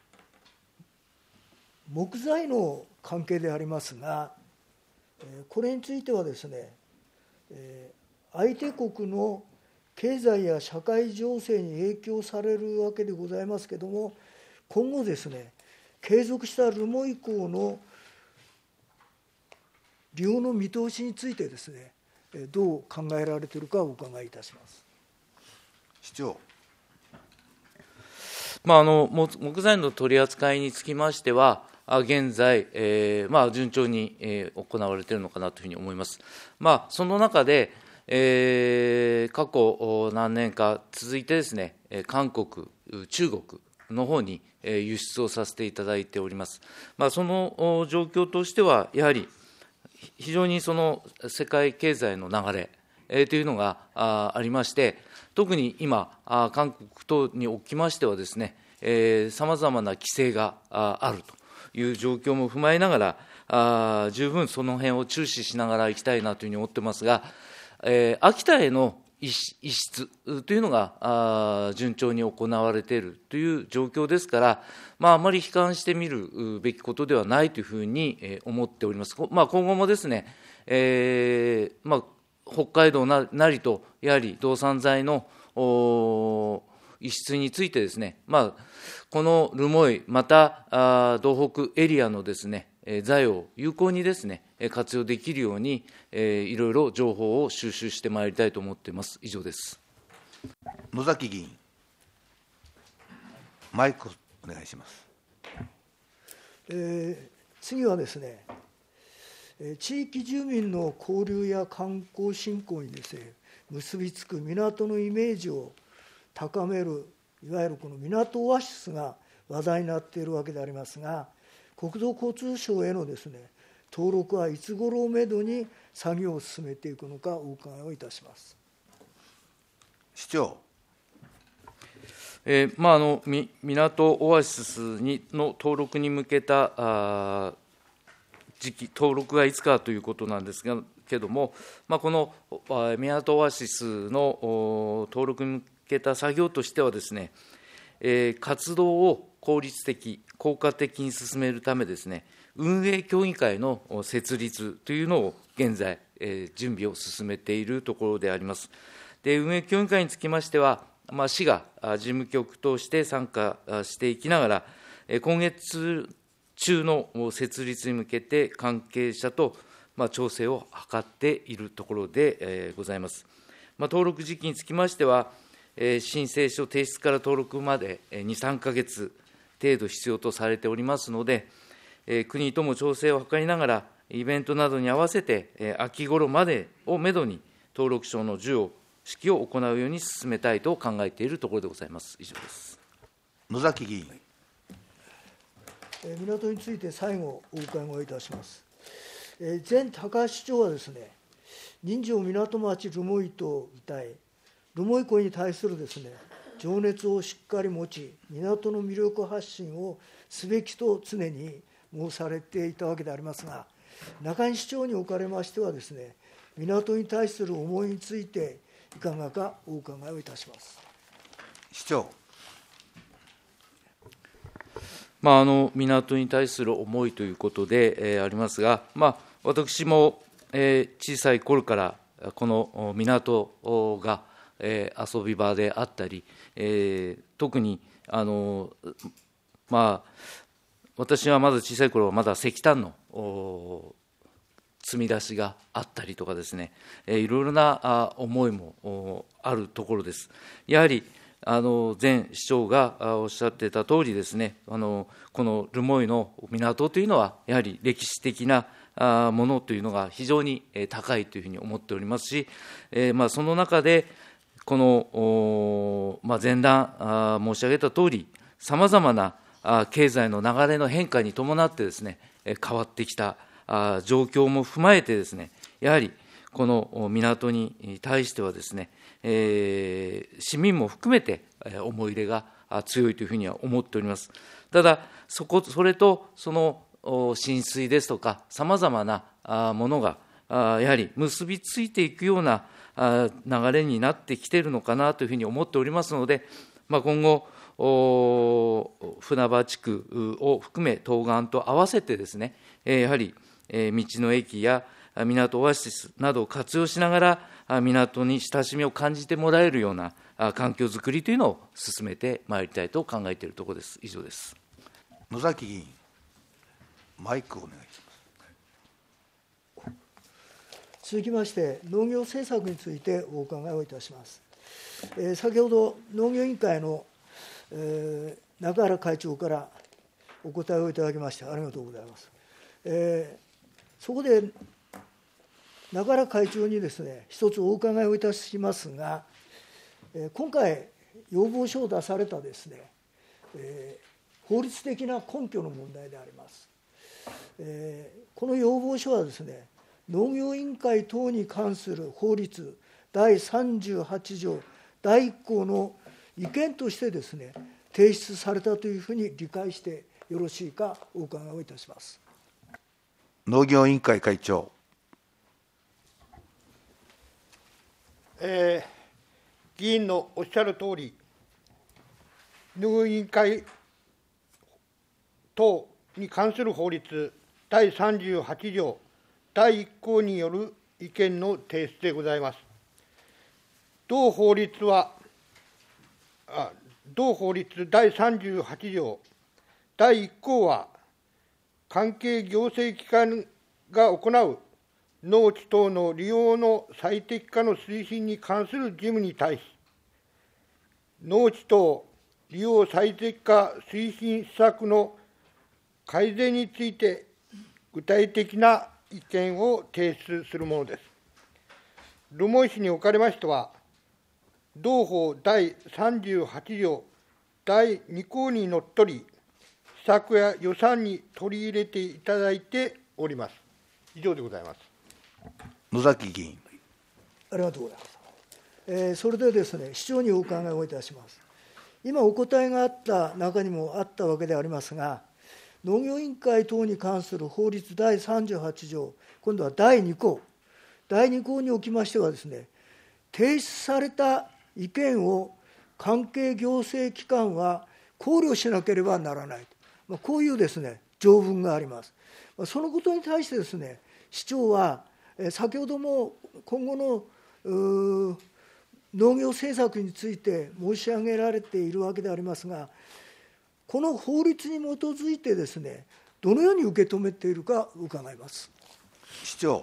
木材の関係でありますが、これについてはですね、相手国の経済や社会情勢に影響されるわけでございますけれども、今後ですね、継続した留萌港の利用の見通しについてですね、どう考えられているかお伺いいたします。 市長。 まあ、あの木材の取り扱いにつきましては、現在、えーまあ、順調に、えー、行われているのかなというふうに思います。まあ、その中で、えー、過去何年か続いてですね、韓国、中国の方に輸出をさせていただいております。まあ、その状況としては、やはり非常にその世界経済の流れ、えー、というのが あ, ありまして、特に今、あ韓国等におきましてはですね、さまざまな規制が あ, あるという状況も踏まえながら、あ十分その辺を注視しながらいきたいなというふうに思ってますが、えー、秋田への移出というのがあ順調に行われているという状況ですから、まあ、あまり悲観してみるべきことではないというふうに思っております。まあ、今後もですね、えーまあ、北海道なりと、やはり動産材の輸出についてですね、まあ、この留萌、またあ道北エリアのですね、材を有効にですね、活用できるように、えー、いろいろ情報を収集してまいりたいと思っています。以上です。 野崎議員、マイクお願いします。 えー、次はですね、地域住民の交流や観光振興にですね、結びつく港のイメージを高める、いわゆるこの港オアシスが話題になっているわけでありますが、国土交通省へのですね、登録はいつ頃をめどに作業を進めていくのかお伺いをいたします。 市長。 えーまあ、あのみ港オアシスにの登録に向けたあ時期、登録がいつかということなんですがけども、まあ、この港オアシスの登録に向けた作業としてはですね、えー、活動を効率的、効果的に進めるためですね、運営協議会の設立というのを現在、えー、準備を進めているところであります。で、運営協議会につきましては、まあ、市が事務局として参加していきながら、今月中の設立に向けて関係者と、まあ、調整を図っているところで、えー、ございます。まあ、登録時期につきましては、えー、申請書提出から登録までに、さんかげつ程度必要とされておりますので、えー、国とも調整を図りながら、イベントなどに合わせて、えー、秋頃までをめどに登録証の授与、式を行うように進めたいと考えているところでございます。以上です。 野崎議員。 えー、港について最後お伺いをいたします。えー、前高橋市長はですね、人情港町留萌と謳い、留萌港に対するですね、情熱をしっかり持ち、港の魅力発信をすべきと常に申されていたわけでありますが、中西市長におかれましてはですね、港に対する思いについていかがかお伺いをいたします。 市長。 まあ、あの港に対する思いということで、えー、ありますが、まあ、私も、えー、小さい頃からこの港が、えー、遊び場であったり、えー、特にあの、まあ、私はまだ小さい頃はまだ石炭の積み出しがあったりとかですね、えー、いろいろな思いもあるところです。やはりあの前市長がおっしゃっていた通りですね、あのこの留萌の港というのは、やはり歴史的なものというのが非常に高いというふうに思っておりますし、えーまあ、その中で、この、まあ、前段申し上げた通り、さまざまな経済の流れの変化に伴ってですね、変わってきた状況も踏まえてですね、やはりこの港に対してはですね、えー、市民も含めて思い入れが強いというふうには思っております。ただ、そこ、それとその浸水ですとか、さまざまなものがやはり結びついていくような流れになってきているのかなというふうに思っておりますので、まあ、今後、船場地区を含め、東岸と合わせてですね、やはり道の駅や港オアシスなどを活用しながら、港に親しみを感じてもらえるような環境づくりというのを進めてまいりたいと考えているところです。以上です。 野崎議員、マイクをお願いします。続きまして、農業政策についてお伺いをいたします。えー、先ほど農業委員会の、えー、中原会長からお答えをいただきましてありがとうございます。えー、そこで中原会長にですね、一つお伺いをいたしますが、えー、今回要望書を出されたですね、えー、法律的な根拠の問題であります。えー、この要望書はですね、 農業委員会等に関する法律だいさんじゅうはち条だいいっ項の意見としてですね、提出されたというふうに理解してよろしいかお伺いをいたします。 農業委員会会長。 えー、議員のおっしゃるとおり、農業委員会等に関する法律だいさんじゅうはち条だいいっ項による意見の提出でございます。同法律は、あ同法律だいさんじゅうはち条だいいっ項は、関係行政機関が行う農地等の利用の最適化の推進に関する事務に対し、農地等利用最適化推進施策の改善について具体的な意見を提出するものです。留萌市におかれましては、同法だいさんじゅうはち条だいに項にのっとり、施策や予算に取り入れていただいております。以上でございます。 野崎議員。 ありがとうございます。えー、それでですね、市長にお伺いをいたします。今、お答えがあった中にもあったわけでありますが、農業委員会等に関する法律だいさんじゅうはち条、今度はだいに項、だいに項におきましてはですね、提出された意見を関係行政機関は考慮しなければならない、まあ、こういうですね、条文があります。そのことに対してですね、市長は先ほども今後の農業政策について申し上げられているわけでありますが、この法律に基づいてですね、どのように受け止めているか伺います。 市長。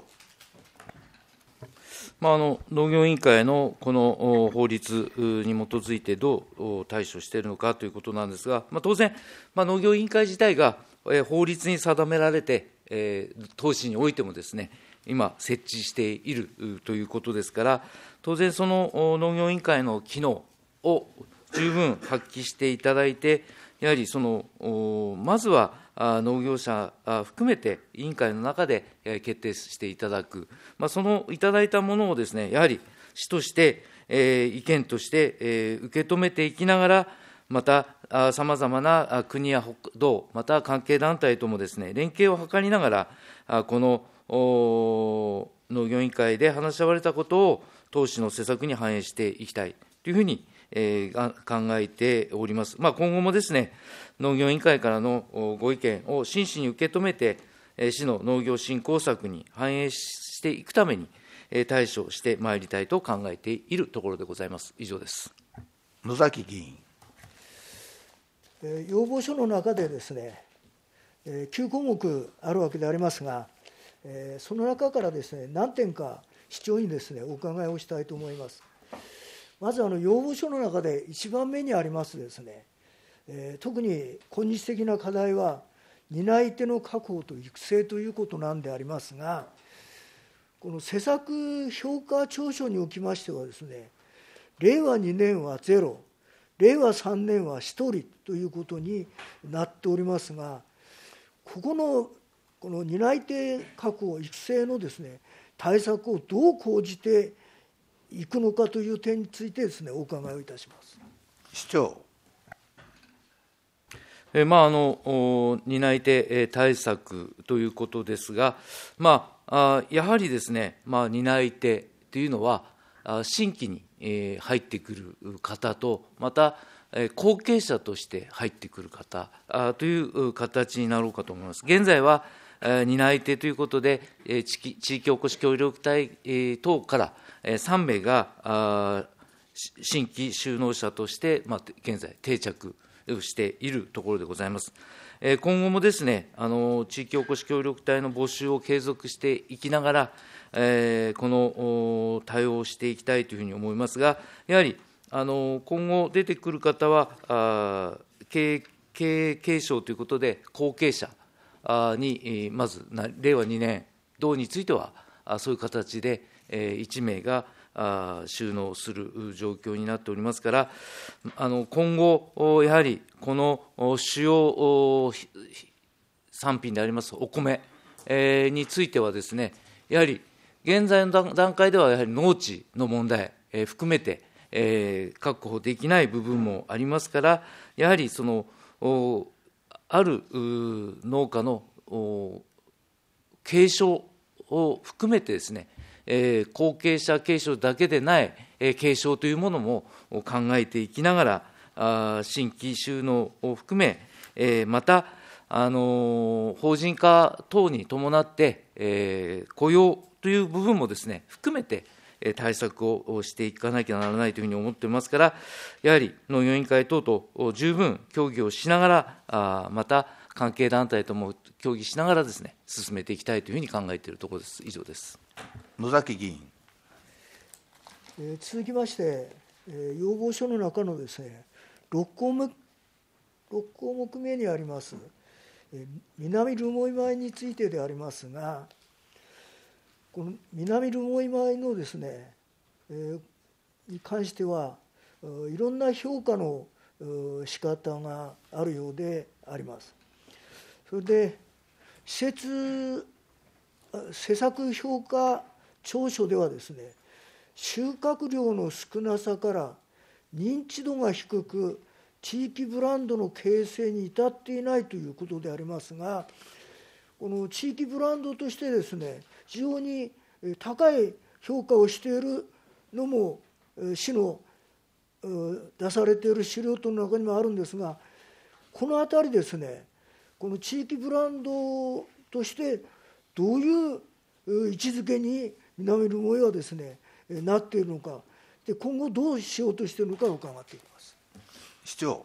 まあ、あの農業委員会のこの法律に基づいてどう対処しているのかということなんですが、まあ、当然、まあ、農業委員会自体が法律に定められて、えー、当市においてもですね、今、設置しているということですから、当然、その農業委員会の機能を十分発揮していただいて、やはりそのまずは農業者含めて委員会の中で決定していただく、まあ、そのいただいたものをですね、やはり市として、えー、意見として、えー、受け止めていきながら、またさまざまな国や道、また関係団体ともですね、連携を図りながら、この農業委員会で話し合われたことを当市の施策に反映していきたいというふうにえー、考えております。まあ、今後もですね、農業委員会からのご意見を真摯に受け止めて、えー、市の農業振興策に反映していくために、えー、対処してまいりたいと考えているところでございます。以上です。 野崎議員。 えー、要望書の中でですね、えー、きゅう項目あるわけでありますが、えー、その中からですね、何点か市長にですね、お伺いをしたいと思います。まずあの要望書の中で一番目にありますですね、えー、特に今日的な課題は担い手の確保と育成ということなんでありますが、この施策評価調書におきましてはですね、れいわにねんはゼロ、れいわさんねんはひとりということになっておりますが、ここのこの担い手確保育成のですね、対策をどう講じていくのかという点についてですね、お伺いをいたします。 市長。 えまあ、あの担い手対策ということですが、まあ、やはりですね、まあ、担い手というのは、新規に入ってくる方と、また後継者として入ってくる方という形になろうかと思います。現在は担い手ということで、地域おこし協力隊等からさんめいが新規就農者として、まあ、現在、定着しているところでございます。今後もですね、あの地域おこし協力隊の募集を継続していきながら、えー、この対応をしていきたいというふうに思いますが、やはりあの今後出てくる方は、あ経営継承ということで、後継者にまずれいわにねん度については、そういう形でいちめいが就農する状況になっておりますから、あの今後、やはりこの主要産品でありますお米についてはですね、 やはり現在の段階では、やはり農地の問題、えー、含めて、えー、確保できない部分もありますから、やはりそのある農家の継承を含めてですね、えー、後継者継承だけでない、えー、継承というものも考えていきながら、あ新規収納を含め、えー、また、あのー、法人化等に伴って、えー、雇用という部分もですね、含めて、えー、対策をしていかなきゃならないというふうに思っていますから、やはり農業委員会等と十分協議をしながら、あまた関係団体とも協議しながらですね、進めていきたいというふうに考えているところです。以上です。 野崎議員。 えー、続きまして、えー、要望書の中のですね、ろく項目、ろく項目目にあります、えー、南留萌米についてでありますが、この南留萌米のですね、えー、に関しては、いろんな評価の仕方があるようであります。それで、施設施策評価調書ではですね、収穫量の少なさから認知度が低く、地域ブランドの形成に至っていないということでありますが、この地域ブランドとしてですね、非常に高い評価をしているのも、市の出されている資料等の中にもあるんですが、このあたりですね、この地域ブランドとしてどういう位置づけに南留萌はですね、なっているのか、で今後どうしようとしているのかを伺っています。 市長。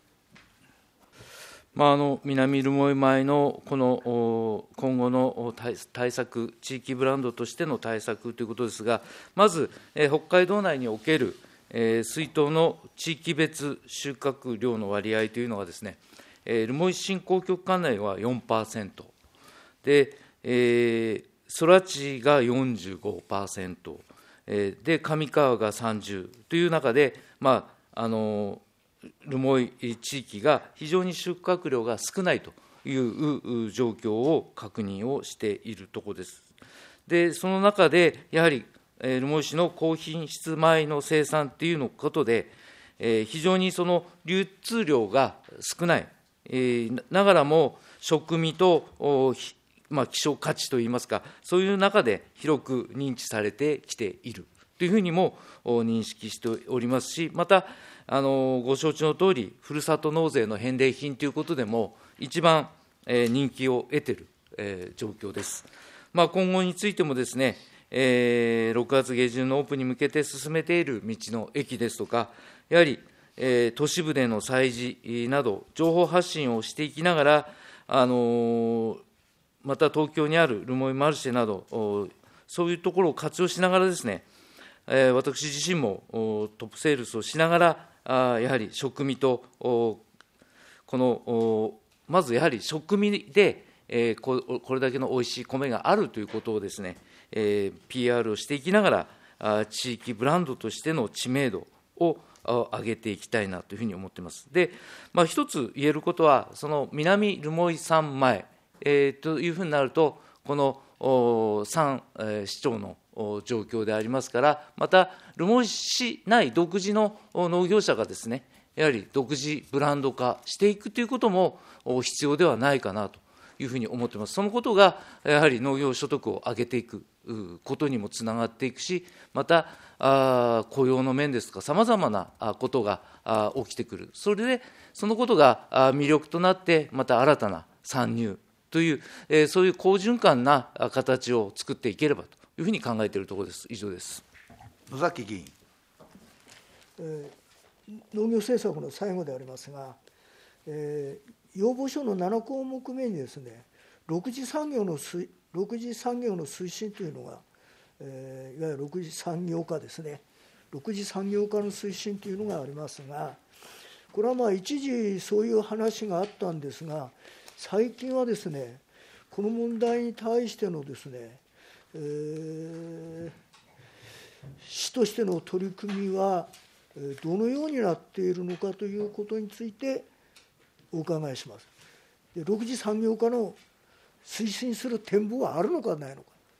まあ、あの南留萌米のこの今後の対策、地域ブランドとしての対策ということですが、まず、えー、北海道内における、えー、水筒の地域別収穫量の割合というのがですね、えー、留萌振興局管内は よんパーセント で、えー、空知が よんじゅうごパーセント、えー、で上川がさんじゅうという中で、まああの留萌地域が非常に収穫量が少ないという状況を確認をしているところです。で、その中で、やはり留萌市の高品質米の生産というのことで、非常にその流通量が少ない、ながらも食味と、まあ、希少価値といいますか、そういう中で広く認知されてきているというふうにも認識しておりますし、また、あのご承知のとおり、ふるさと納税の返礼品ということでも、一番、えー、人気を得ている、えー、状況です。まあ、今後についてもですね、えー、ろくがつ下旬のオープンに向けて進めている道の駅ですとか、やはり、えー、都市部での催事など、情報発信をしていきながら、あのー、また東京にある留萌マルシェなど、そういうところを活用しながらですね、えー、私自身もトップセールスをしながら、あやはり食味と、このまずやはり食味で、えー、こ, これだけのおいしい米があるということをですね、えー、ピーアール をしていきながら、あ地域ブランドとしての知名度を上げていきたいなというふうに思っています。で、まあ、一つ言えることは、その南留萌産米、えー、というふうになると、このさん、えー、市町の状況でありますから、また留萌市内独自の農業者がですね、やはり独自ブランド化していくということも必要ではないかなというふうに思っています。そのことがやはり農業所得を上げていくことにもつながっていくし、またあ雇用の面ですとか、さまざまなことが起きてくる、それでそのことが魅力となって、また新たな参入という、えー、そういう好循環な形を作っていければというふうに考えているところです。以上です。 野崎議員。 えー、農業政策の最後でありますが、えー、要望書のなな項目目にですね、六次産業の推六次産業の推進というのが、えー、いわゆる六次産業化ですね、六次産業化の推進というのがありますが、これはまあ一時そういう話があったんですが、最近はですね、この問題に対してのですね、えー、市としての取り組みはどのようになっているのかということについてお伺いします。で、六次産業化の推進する展望はあるのかないのか、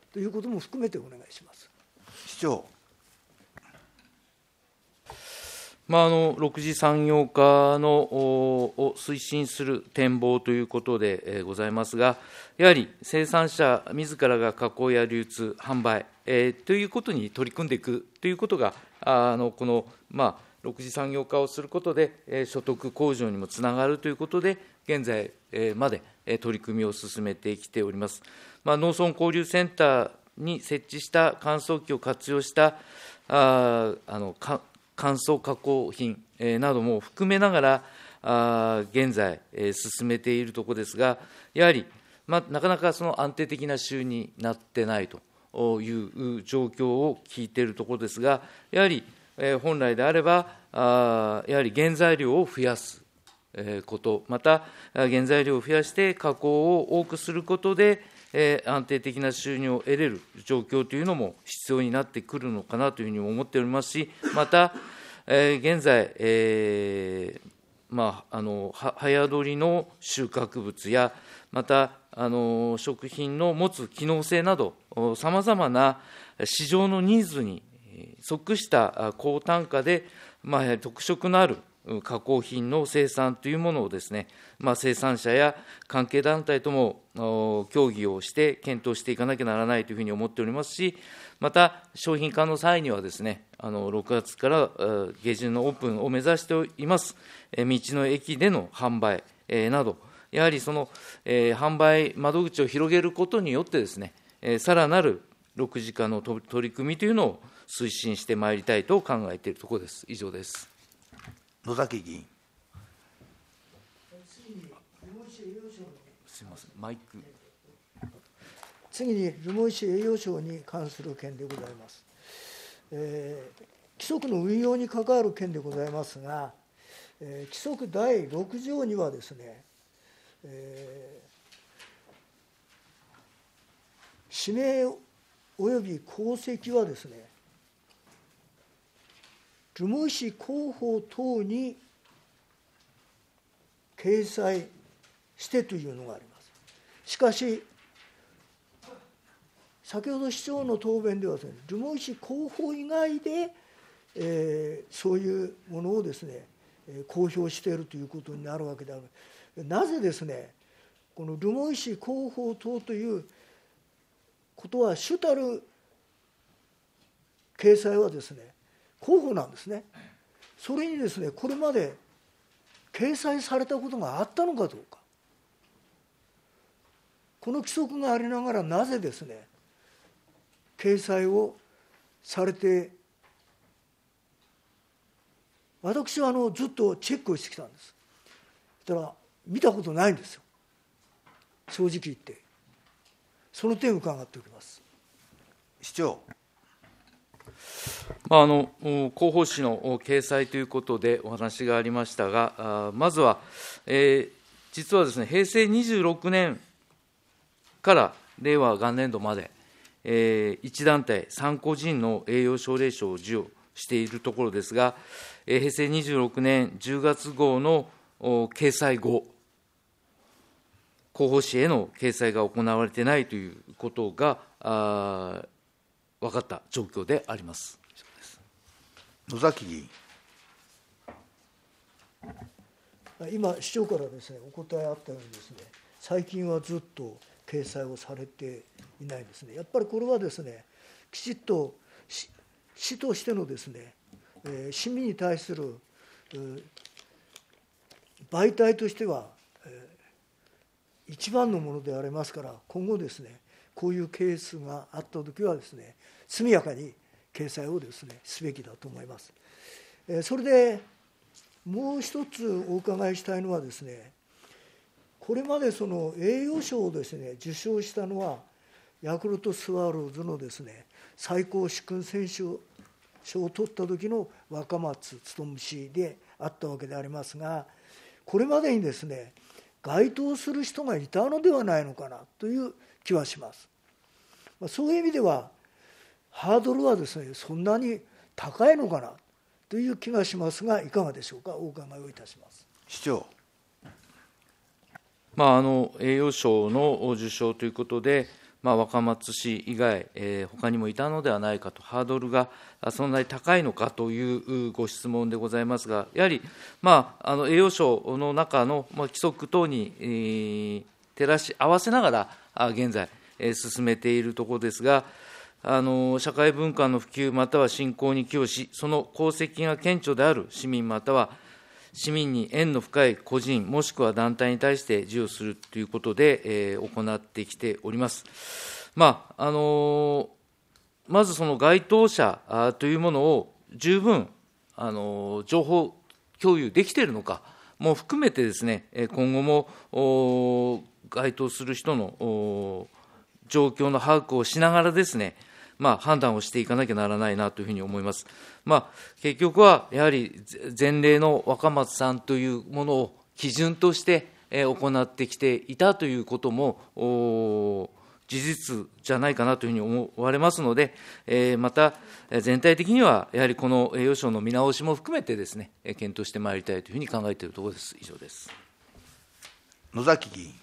ということも含めてお願いします。 市長。 まあ、あのろく次産業化のを推進する展望ということで、えー、ございますが、やはり生産者みずからが加工や流通、販売、えー、ということに取り組んでいくということが、あのこの、まあ、ろく次産業化をすることで、えー、所得向上にもつながるということで、現在、えー、まで、えー、取り組みを進めてきております。まあ、農村交流センターに設置した乾燥機を活用したああのか乾燥加工品なども含めながら、現在、進めているところですが、やはり、まあ、なかなかその安定的な収入になってないという状況を聞いているところですが、やはり本来であれば、やはり原材料を増やすこと、また原材料を増やして加工を多くすることで、安定的な収入を得れる状況というのも必要になってくるのかなというふうに思っておりますし、また、現在、えーまあ、あの早取りの収穫物や、またあの食品の持つ機能性など、さまざまな市場のニーズに即した高単価で、まあ、やはり特色のある加工品の生産というものをですね、まあ、生産者や関係団体とも協議をして検討していかなきゃならないというふうに思っておりますし、また商品化の際にはですね、あのろくがつから下旬のオープンを目指しています道の駅での販売など、やはりその販売窓口を広げることによってですね、さらなるろく次化の取り組みというのを推進してまいりたいと考えているところです。以上です。 野崎議員。 すみません、マイク。 次に、留萌市栄養賞に関する件でございます。えー、規則の運用に関わる件でございますが、えー、規則だいろく条にはですね、えー、指名及び功績はですね、留萌市広報等に掲載してというのがあります。しかし、先ほど市長の答弁ではですね、留萌市広報以外で、えー、そういうものをですね、公表しているということになるわけである。なぜですね、この留萌市広報等ということは主たる掲載はですね、広報なんですね。それにですね、これまで掲載されたことがあったのかどうか。この規則がありながらなぜですね、掲載をされて、私はあのずっとチェックをしてきたんです。そしたら見たことないんですよ、正直言って。その点を伺っております。 市長。 まあ、あの広報誌の掲載ということでお話がありましたが、まずは、えー、実はですね、平成にじゅうろくねんから令和元年度まで、えー、一団体さん個人の栄養奨励賞を授与しているところですが、えー、平成にじゅうろくねんじゅうがつ号の掲載後、広報誌への掲載が行われていないということがあ分かった状況であります。 野崎議員。 今、市長からですね、お答えあったようにですね、最近はずっと掲載をされていないですね。やっぱりこれはですね、きちっと市としてのですね、えー、市民に対する、えー、媒体としては、えー、一番のものでありますから、今後ですね、こういうケースがあったときはですね、速やかに掲載をですね、すべきだと思います。えー、それでもう一つお伺いしたいのはですね、これまでその栄養賞をですね、受賞したのはヤクルトスワローズのですね、最高主勲選手賞を取った時の若松勉氏であったわけでありますが、これまでにですね、該当する人がいたのではないのかなという気はします。そういう意味ではハードルはですね、そんなに高いのかなという気がしますが、いかがでしょうか。お伺いをいたします。 市長。 まあ、あの栄養賞の受賞ということで、 まあ、若松氏以外、えー、他にもいたのではないかと、ハードルがそんなに高いのかというご質問でございますが、やはり、まあ、あの栄養賞の中の、まあ、規則等に、えー、照らし合わせながら、現在、えー、進めているところですが、あの社会文化の普及または振興に寄与し、その功績が顕著である市民または市民に縁の深い個人、もしくは団体に対して授与するということで、えー、行ってきております。まああのまずその該当者というものを十分、あの情報共有できているのかも含めてですね、今後も該当する人の状況の把握をしながらですね、まあ、判断をしていかなきゃならないなというふうに思います。まあ、結局はやはり前例の若松さんというものを基準として行ってきていたということも事実じゃないかなというふうに思われますので、また全体的にはやはりこの栄養賞の見直しも含めてですね、検討してまいりたいというふうに考えているところです。以上です。 野崎議員。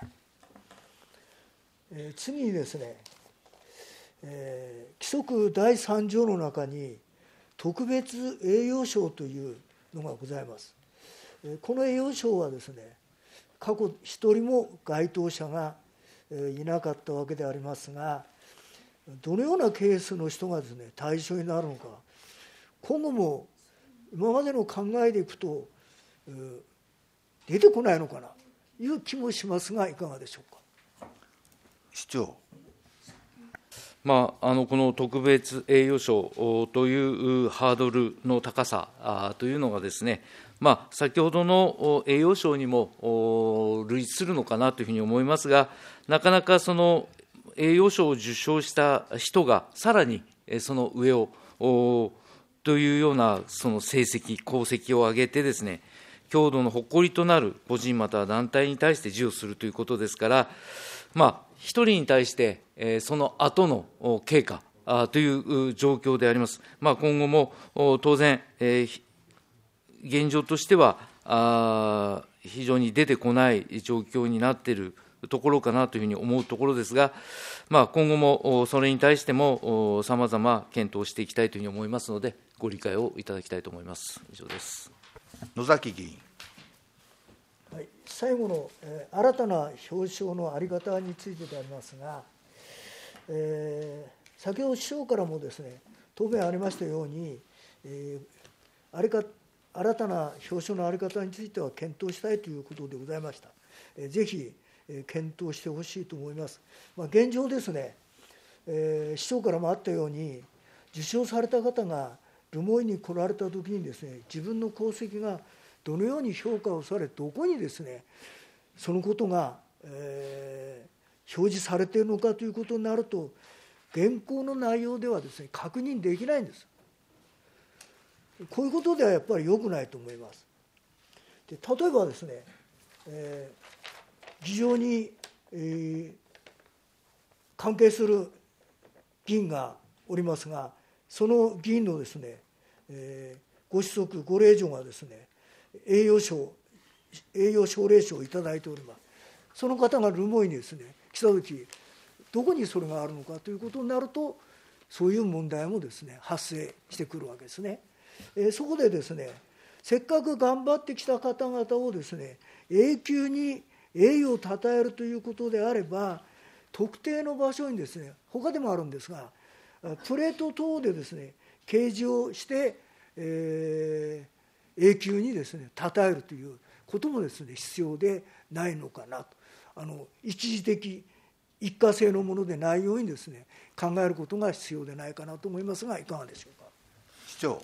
えー、次にですね、えー、規則だいさん条の中に特別栄養賞というのがございます。えー、この栄養賞はですね、過去一人も該当者が、えー、いなかったわけでありますが、どのようなケースの人がですね、対象になるのか、今後も今までの考えでいくと、えー、出てこないのかなという気もしますが、いかがでしょうか。 市長。 まあ、あのこの特別栄養賞というハードルの高さというのがですね、まあ、先ほどの栄養賞にも類するのかなというふうに思いますが、なかなかその栄養賞を受賞した人がさらにその上をというようなその成績、功績を上げてですね、郷土の誇りとなる個人または団体に対して授与するということですから、まあ、一人に対して、えー、その後の経過あという状況であります。まあ、今後も当然、えー、現状としてはあ非常に出てこない状況になっているところかなというふうに思うところですが、まあ、今後もそれに対してもさまざま検討していきたいというふうに思いますので、ご理解をいただきたいと思います。以上です。 野崎議員。 はい、最後の、えー、新たな表彰の在り方についてでありますが、えー、先ほど師匠からもですね、答弁ありましたように、えー、ありか新たな表彰の在り方については検討したいということでございました。えー、ぜひ、えー、検討してほしいと思います。まあ、現状ですね、えー、師匠からもあったように、受賞された方が留萌に来られたときにですね、自分の功績がどのように評価をされ、どこにですね、そのことが、えー、表示されているのかということになると、現行の内容ではですね、確認できないんです。こういうことではやっぱり良くないと思います。で、例えばですね、えー、議場に、えー、関係する議員がおりますが、その議員のですね、えー、ご子息、ご令嬢がですね、栄養賞、栄養奨励賞をいただいております。その方が留萌にですね、来たとき、どこにそれがあるのかということになると、そういう問題もですね、発生してくるわけですね。えー、そこでですね、せっかく頑張ってきた方々をですね、永久に栄誉をたたえるということであれば、特定の場所にですね、他でもあるんですが、プレート等でですね、掲示をして、えー永久にですね、称えるということもですね、必要でないのかなと。あの一時的一過性のものでないようにですね、考えることが必要でないかなと思いますが、いかがでしょうか。 市長。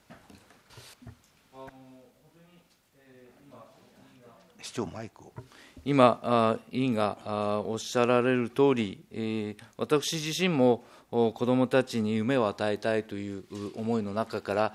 市長、マイクを。 今、委員がおっしゃられるとおり、私自身も子どもたちに夢を与えたいという思いの中から、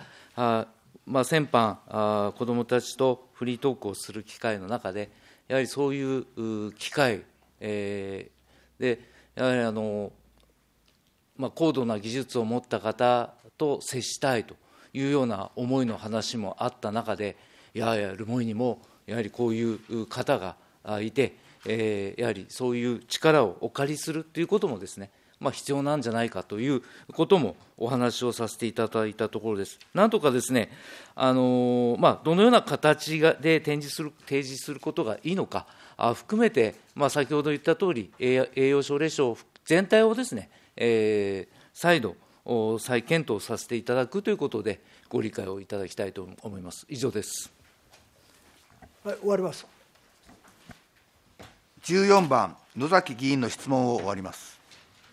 まあ、先般あ、子どもたちとフリートークをする機会の中で、やはりそういう機会、えー、でやはりあの、まあ、高度な技術を持った方と接したいというような思いの話もあった中で、いやいや、留萌にもやはりこういう方がいて、 えー、やはりそういう力をお借りするということもですね、まあ、必要なんじゃないかということもお話をさせていただいたところです。なんとかですね、あのーまあ、どのような形がで展示する、提示することがいいのか、あ含めて、まあ、先ほど言ったとおり、栄養奨励賞全体をですね、えー、再度、再検討させていただくということで、ご理解をいただきたいと思います。以上です。 はい、終わります。 じゅうよんばん、野崎議員の質問を終わります。